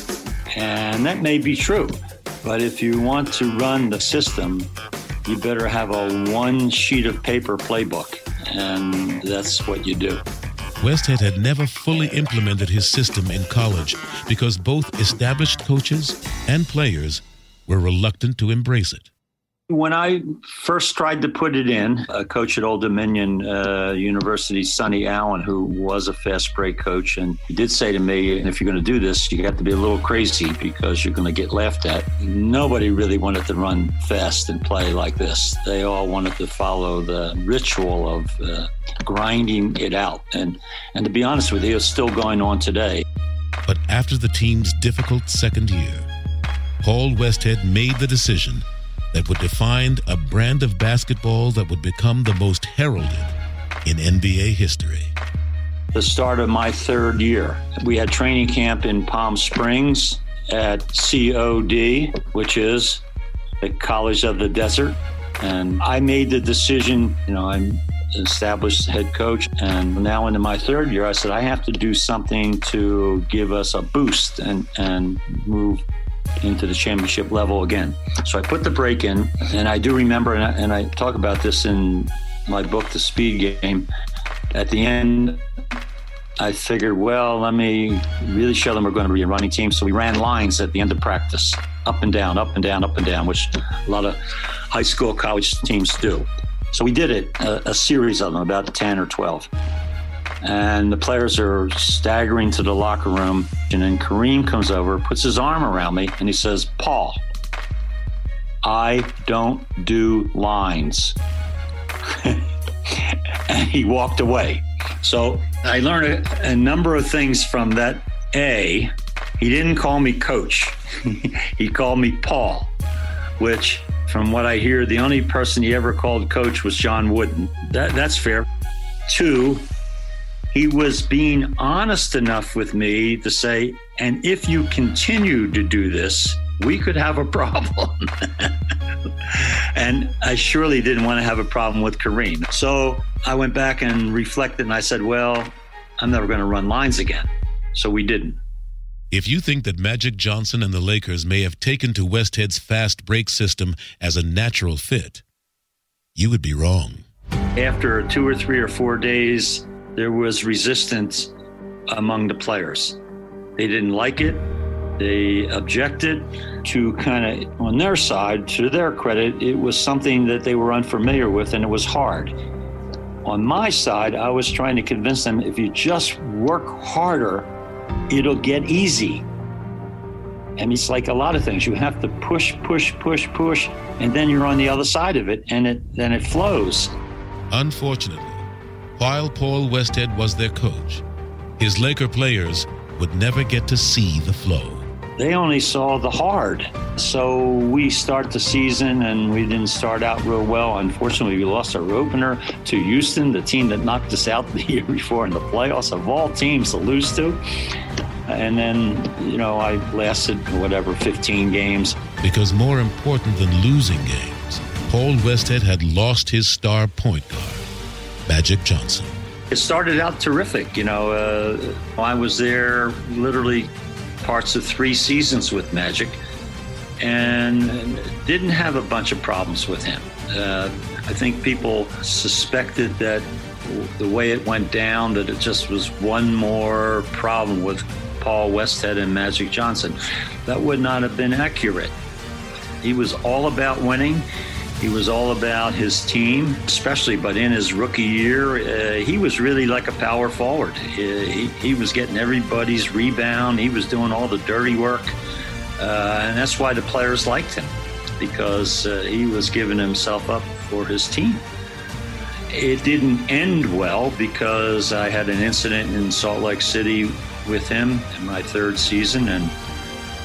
And that may be true. But if you want to run the system, you better have a one sheet of paper playbook. And that's what you do. Westhead had never fully implemented his system in college because both established coaches and players were reluctant to embrace it. When I first tried to put it in, a coach at Old Dominion University, Sonny Allen, who was a fast break coach, and he did say to me, if you're going to do this, you got to be a little crazy because you're going to get laughed at. Nobody really wanted to run fast and play like this. They all wanted to follow the ritual of grinding it out. And to be honest with you, it's still going on today. But after the team's difficult second year, Paul Westhead made the decision that would define a brand of basketball that would become the most heralded in NBA history. The start of my third year, we had training camp in Palm Springs at COD, which is the College of the Desert. And I made the decision, I'm an established head coach. And now into my third year, I said, I have to do something to give us a boost and move into the championship level again. So I put the break in, and I do remember, and I talk about this in my book, The Speed Game. At the end, I figured, well, let me really show them we're going to be a running team. So we ran lines at the end of practice, up and down, up and down, up and down, which a lot of high school, college teams do. So we did it, a series of them, about 10 or 12. And the players are staggering to the locker room. And then Kareem comes over, puts his arm around me, and he says, Paul, I don't do lines. And he walked away. So I learned a number of things from that. He didn't call me coach. He called me Paul, which, from what I hear, the only person he ever called coach was John Wooden. That's fair. 2, he was being honest enough with me to say, and if you continue to do this, we could have a problem. And I surely didn't want to have a problem with Kareem. So I went back and reflected, and I said, well, I'm never going to run lines again. So we didn't. If you think that Magic Johnson and the Lakers may have taken to Westhead's fast break system as a natural fit, you would be wrong. After 2 or 3 or 4 days, there was resistance among the players. They didn't like it. They objected to kind of, on their side, to their credit, it was something that they were unfamiliar with and it was hard. On my side, I was trying to convince them, if you just work harder, it'll get easy. And it's like a lot of things. You have to push, and then you're on the other side of it, and then it flows. Unfortunately, while Paul Westhead was their coach, his Laker players would never get to see the flow. They only saw the hard. So we start the season, and we didn't start out real well. Unfortunately, we lost our opener to Houston, the team that knocked us out the year before in the playoffs, of all teams to lose to. And then, I lasted, 15 games. Because more important than losing games, Paul Westhead had lost his star point guard, Magic Johnson. It started out terrific. I was there literally parts of 3 seasons with Magic and didn't have a bunch of problems with him. I think people suspected that the way it went down, that it just was one more problem with Paul Westhead and Magic Johnson. That would not have been accurate. He was all about winning. He was all about his team, especially, but in his rookie year, he was really like a power forward. He was getting everybody's rebound. He was doing all the dirty work. And that's why the players liked him, because he was giving himself up for his team. It didn't end well because I had an incident in Salt Lake City with him in my 3rd season, and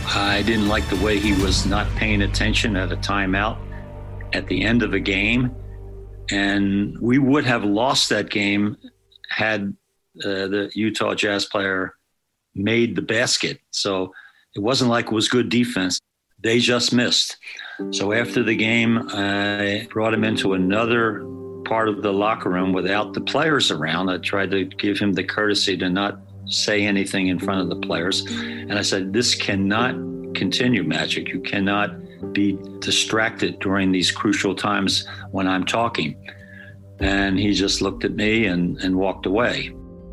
I didn't like the way he was not paying attention at a timeout at the end of a game. And we would have lost that game had the Utah Jazz player made the basket. So it wasn't like it was good defense. They just missed. So after the game, I brought him into another part of the locker room without the players around. I tried to give him the courtesy to not say anything in front of the players. And I said, this cannot continue, Magic. You cannot be distracted during these crucial times when I'm talking. And he just looked at me and walked away.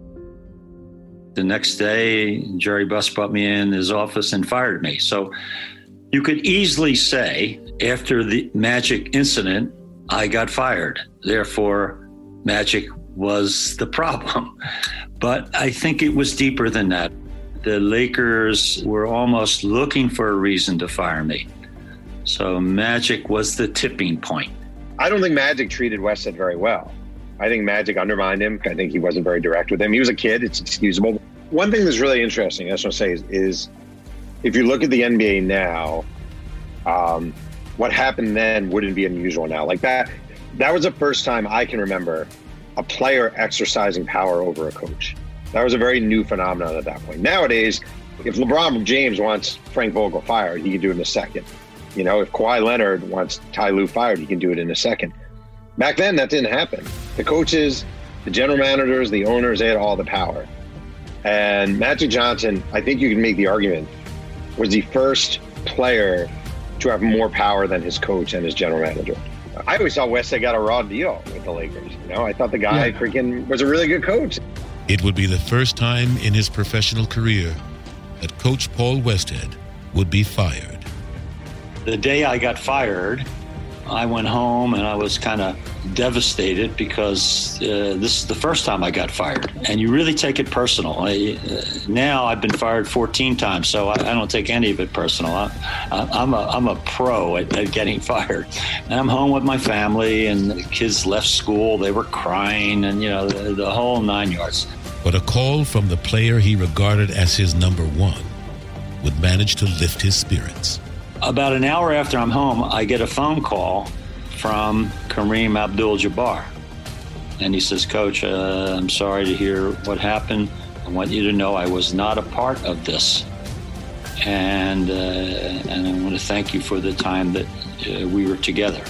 The next day, Jerry Buss brought me in his office and fired me. So you could easily say, after the Magic incident, I got fired. Therefore, Magic was the problem. But I think it was deeper than that. The Lakers were almost looking for a reason to fire me. So Magic was the tipping point. I don't think Magic treated Westhead very well. I think Magic undermined him. I think he wasn't very direct with him. He was a kid. It's excusable. One thing that's really interesting, I just want to say, is if you look at the NBA now, what happened then wouldn't be unusual now. Like that was the first time I can remember a player exercising power over a coach. That was a very new phenomenon at that point. Nowadays, if LeBron James wants Frank Vogel fired, he can do it in a second. You know, if Kawhi Leonard wants Ty Lue fired, he can do it in a second. Back then, that didn't happen. The coaches, the general managers, the owners, they had all the power. And Magic Johnson, I think you can make the argument, was the first player to have more power than his coach and his general manager. I always thought Westhead got a raw deal with the Lakers. You know, I thought the guy freaking was a really good coach. It would be the first time in his professional career that Coach Paul Westhead would be fired. The day I got fired, I went home and I was kind of devastated because this is the first time I got fired. And you really take it personal. Now I've been fired 14 times, so I don't take any of it personal. I'm a pro at getting fired. And I'm home with my family, and the kids left school. They were crying, and, you know, the whole 9 yards. But a call from the player he regarded as his number one would manage to lift his spirits. About an hour after I'm home, I get a phone call from Kareem Abdul-Jabbar. And he says, Coach, I'm sorry to hear what happened. I want you to know I was not a part of this. And I want to thank you for the time that we were together.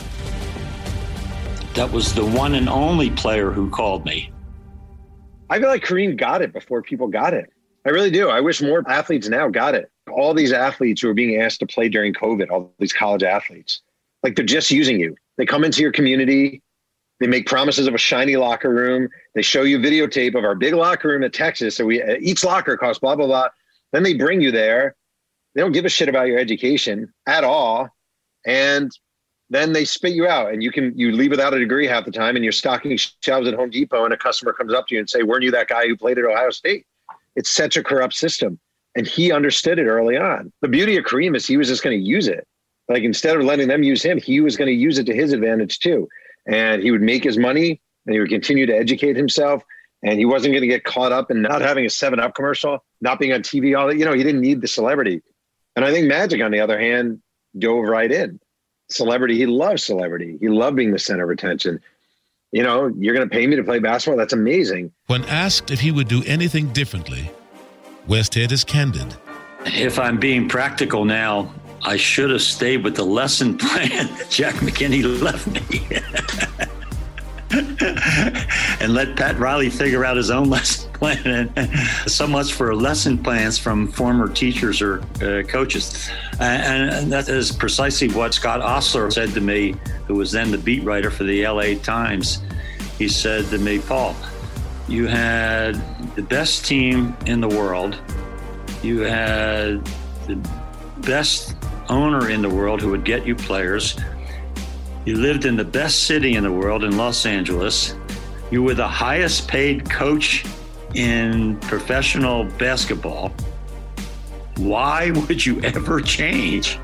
That was the one and only player who called me. I feel like Kareem got it before people got it. I really do. I wish more athletes now got it. All these athletes who are being asked to play during COVID, all these college athletes, like they're just using you. They come into your community. They make promises of a shiny locker room. They show you videotape of our big locker room at Texas. So each locker costs blah, blah, blah. Then they bring you there. They don't give a shit about your education at all. And then they spit you out, and you leave without a degree half the time, and you're stocking shelves at Home Depot, and a customer comes up to you and say, weren't you that guy who played at Ohio State? It's such a corrupt system. And he understood it early on. The beauty of Kareem is he was just going to use it. Like, instead of letting them use him, he was going to use it to his advantage too. And he would make his money, and he would continue to educate himself. And he wasn't going to get caught up in not having a 7-Up commercial, not being on TV, all that. You know, he didn't need the celebrity. And I think Magic, on the other hand, dove right in. Celebrity, he loved celebrity. He loved being the center of attention. You know, you're going to pay me to play basketball? That's amazing. When asked if he would do anything differently, Westhead is candid. If I'm being practical now, I should have stayed with the lesson plan that Jack McKinney left me. And let Pat Riley figure out his own lesson plan. So much for lesson plans from former teachers or coaches. And that is precisely what Scott Ostler said to me, who was then the beat writer for the LA Times. He said to me, Paul, you had the best team in the world. You had the best owner in the world who would get you players. You lived in the best city in the world, in Los Angeles. You were the highest paid coach in professional basketball. Why would you ever change?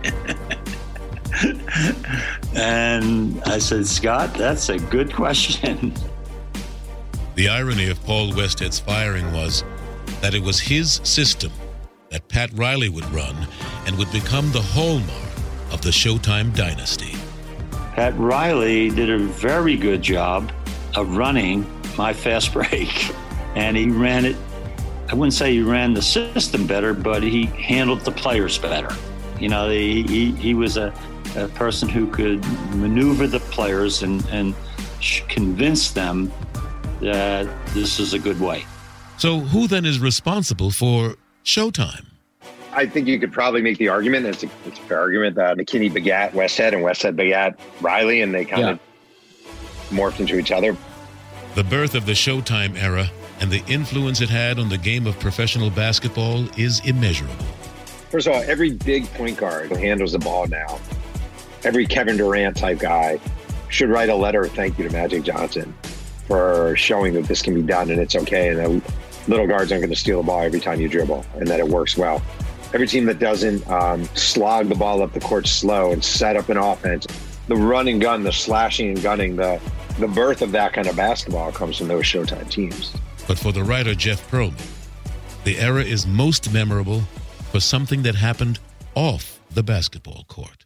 And I said, Scott, that's a good question. The irony of Paul Westhead's firing was that it was his system that Pat Riley would run, and would become the hallmark of the Showtime dynasty. Pat Riley did a very good job of running my fast break, and he ran it. I wouldn't say he ran the system better, but he handled the players better. You know, he was a person who could maneuver the players and convince them that this is a good way. So who then is responsible for Showtime? I think you could probably make the argument, it's a fair argument, that McKinney begat Westhead and Westhead begat Riley, and they kind of morphed into each other. The birth of the Showtime era and the influence it had on the game of professional basketball is immeasurable. First of all, every big point guard who handles the ball now, every Kevin Durant type guy should write a letter of thank you to Magic Johnson for showing that this can be done and it's okay, and that little guards aren't going to steal the ball every time you dribble, and that it works well. Every team that doesn't slog the ball up the court slow and set up an offense, the run and gun, the slashing and gunning, the birth of that kind of basketball comes from those Showtime teams. But for the writer Jeff Pearlman, the era is most memorable for something that happened off the basketball court.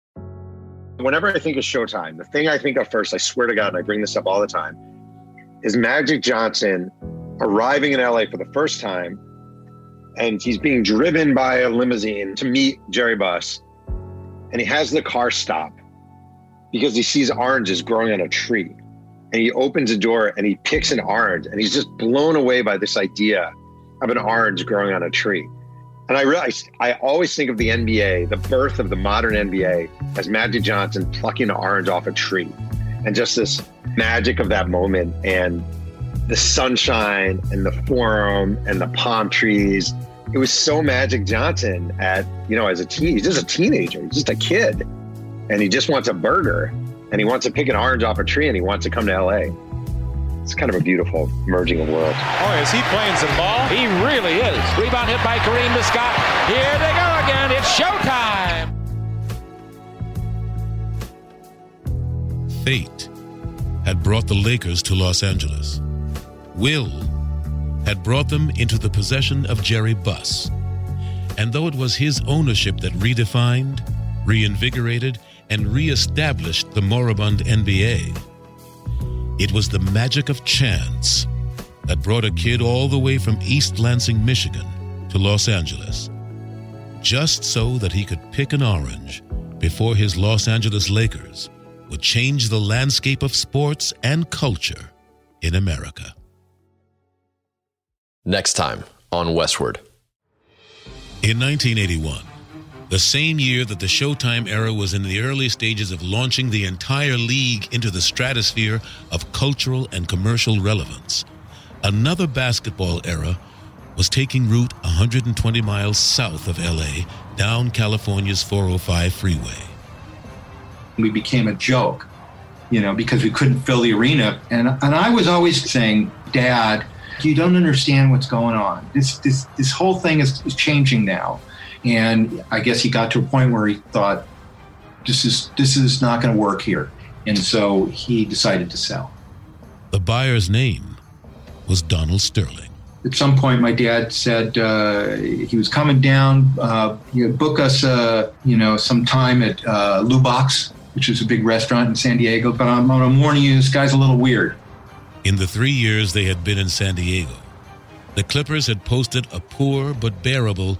Whenever I think of Showtime, the thing I think of first, I swear to God, and I bring this up all the time, is Magic Johnson arriving in LA for the first time, and he's being driven by a limousine to meet Jerry Buss, and he has the car stop because he sees oranges growing on a tree. And he opens a door and he picks an orange, and he's just blown away by this idea of an orange growing on a tree. And I realized, I always think of the NBA, the birth of the modern NBA, as Magic Johnson plucking an orange off a tree, and just this magic of that moment, and the sunshine and the Forum and the palm trees. It was so Magic Johnson as a teen. He's just a teenager. He's just a kid, and he just wants a burger. And he wants to pick an orange off a tree, and he wants to come to LA. It's kind of a beautiful merging of worlds. Oh, is he playing some ball? He really is. Rebound hit by Kareem to Scott. Here they go again. It's Showtime. Fate had brought the Lakers to Los Angeles. Will had brought them into the possession of Jerry Buss. And though it was his ownership that redefined, reinvigorated, and re-established the moribund NBA, it was the magic of chance that brought a kid all the way from East Lansing, Michigan, to Los Angeles, just so that he could pick an orange before his Los Angeles Lakers would change the landscape of sports and culture in America. Next time on Westward. In 1981, the same year that the Showtime era was in the early stages of launching the entire league into the stratosphere of cultural and commercial relevance, another basketball era was taking root 120 miles south of LA, down California's 405 freeway. We became a joke, because we couldn't fill the arena. And I was always saying, Dad, you don't understand what's going on. This whole thing is changing now. And I guess he got to a point where he thought, this is not going to work here. And so he decided to sell. The buyer's name was Donald Sterling. At some point, my dad said he was coming down, book us, some time at Lubox, which is a big restaurant in San Diego. But I'm warning you, this guy's a little weird. In the 3 years they had been in San Diego, the Clippers had posted a poor but bearable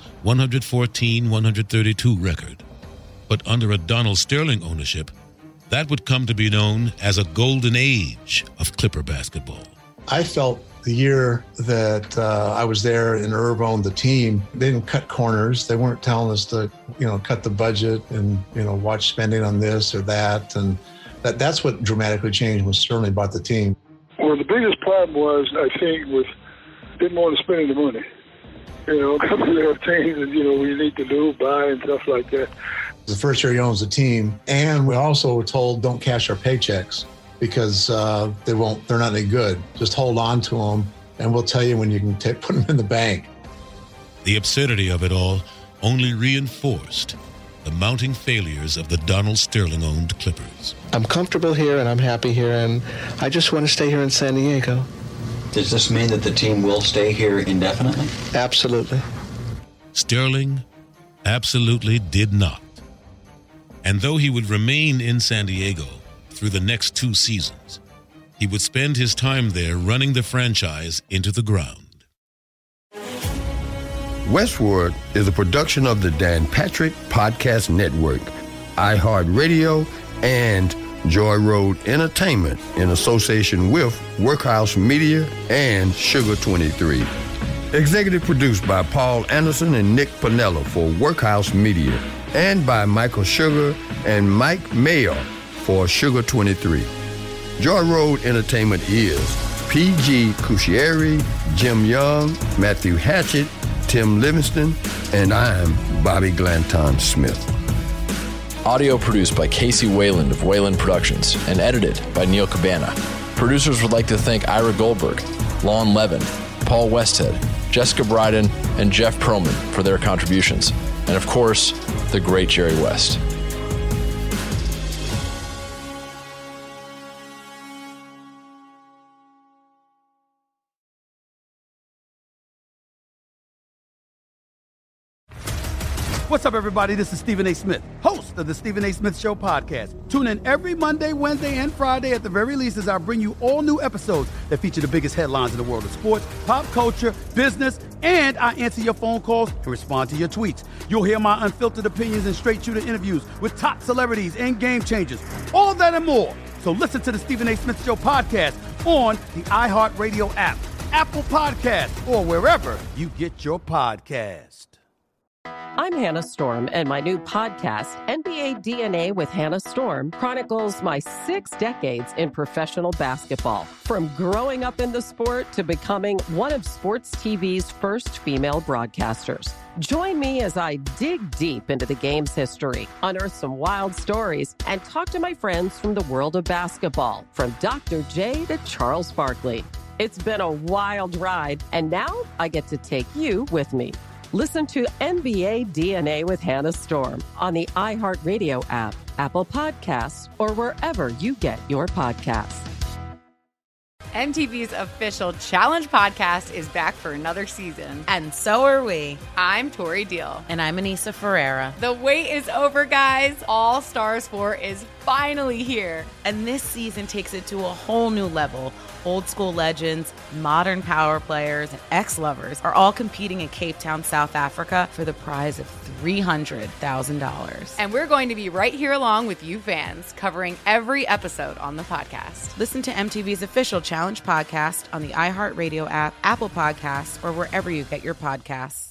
114-132 record. But under a Donald Sterling ownership, that would come to be known as a golden age of Clipper basketball. I felt the year that I was there and Irv owned the team, they didn't cut corners. They weren't telling us to, cut the budget and, watch spending on this or that. And that's what dramatically changed when Sterling bought the team. Well, the biggest problem was, I think, didn't want to spend the money. There are things that, we need to do, buy and stuff like that. The first year he owns the team, and we also were told don't cash our paychecks because they're not any good. Just hold on to them, and we'll tell you when you can put them in the bank. The absurdity of it all only reinforced the mounting failures of the Donald Sterling-owned Clippers. I'm comfortable here, and I'm happy here, and I just want to stay here in San Diego. Does this mean that the team will stay here indefinitely? Absolutely. Sterling Absolutely did not. And though he would remain in San Diego through the next 2 seasons, he would spend his time there running the franchise into the ground. Westward is a production of the Dan Patrick Podcast Network, iHeartRadio, and Joy Road Entertainment in association with Workhouse Media and Sugar 23. Executive produced by Paul Anderson and Nick Piniella for Workhouse Media and by Michael Sugar and Mike Mayer for Sugar 23. Joy Road Entertainment is P.G. Cuscieri, Jim Young, Matthew Hatchett, Tim Livingston, and I'm Bobby Glanton Smith. Audio produced by Casey Wayland of Wayland Productions and edited by Neil Cabana. Producers would like to thank Ira Goldberg, Lon Levin, Paul Westhead, Jessica Bryden, and Jeff Perlman for their contributions. And of course, the great Jerry West. What's up, everybody? This is Stephen A. Smith, host of the Stephen A. Smith Show podcast. Tune in every Monday, Wednesday, and Friday at the very least as I bring you all new episodes that feature the biggest headlines in the world of sports, pop culture, business, and I answer your phone calls and respond to your tweets. You'll hear my unfiltered opinions and straight-shooter interviews with top celebrities and game changers. All that and more. So listen to the Stephen A. Smith Show podcast on the iHeartRadio app, Apple Podcasts, or wherever you get your podcast. I'm Hannah Storm, and my new podcast, NBA DNA with Hannah Storm, chronicles my 6 decades in professional basketball. From growing up in the sport to becoming one of sports TV's first female broadcasters. Join me as I dig deep into the game's history, unearth some wild stories, and talk to my friends from the world of basketball, from Dr. J to Charles Barkley. It's been a wild ride, and now I get to take you with me. Listen to NBA DNA with Hannah Storm on the iHeartRadio app, Apple Podcasts, or wherever you get your podcasts. MTV's official Challenge podcast is back for another season. And so are we. I'm Tori Deal. And I'm Anissa Ferreira. The wait is over, guys. All Stars 4 is finally here. And this season takes it to a whole new level. Old school legends, modern power players, and ex-lovers are all competing in Cape Town, South Africa for the prize of $300,000. And we're going to be right here along with you fans, covering every episode on the podcast. Listen to MTV's official Challenge podcast on the iHeartRadio app, Apple Podcasts, or wherever you get your podcasts.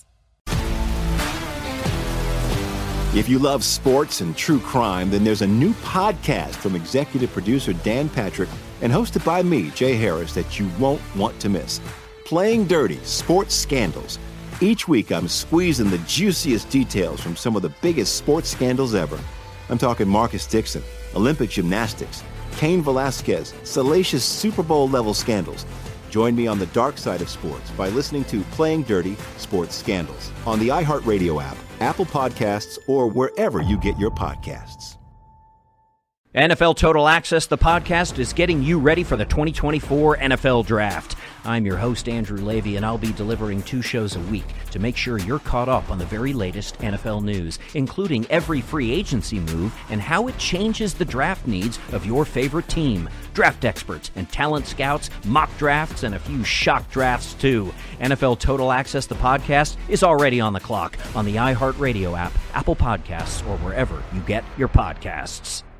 If you love sports and true crime, then there's a new podcast from executive producer Dan Patrick and hosted by me, Jay Harris, that you won't want to miss. Playing Dirty: Sports Scandals. Each week, I'm squeezing the juiciest details from some of the biggest sports scandals ever. I'm talking Marcus Dixon, Olympic gymnastics, Cain Velasquez, salacious Super Bowl-level scandals. Join me on the dark side of sports by listening to Playing Dirty: Sports Scandals on the iHeartRadio app, Apple Podcasts, or wherever you get your podcasts. NFL Total Access, the podcast, is getting you ready for the 2024 NFL Draft. I'm your host, Andrew Levy, and I'll be delivering 2 shows a week to make sure you're caught up on the very latest NFL news, including every free agency move and how it changes the draft needs of your favorite team. Draft experts and talent scouts, mock drafts, and a few shock drafts, too. NFL Total Access, the podcast, is already on the clock on the iHeartRadio app, Apple Podcasts, or wherever you get your podcasts.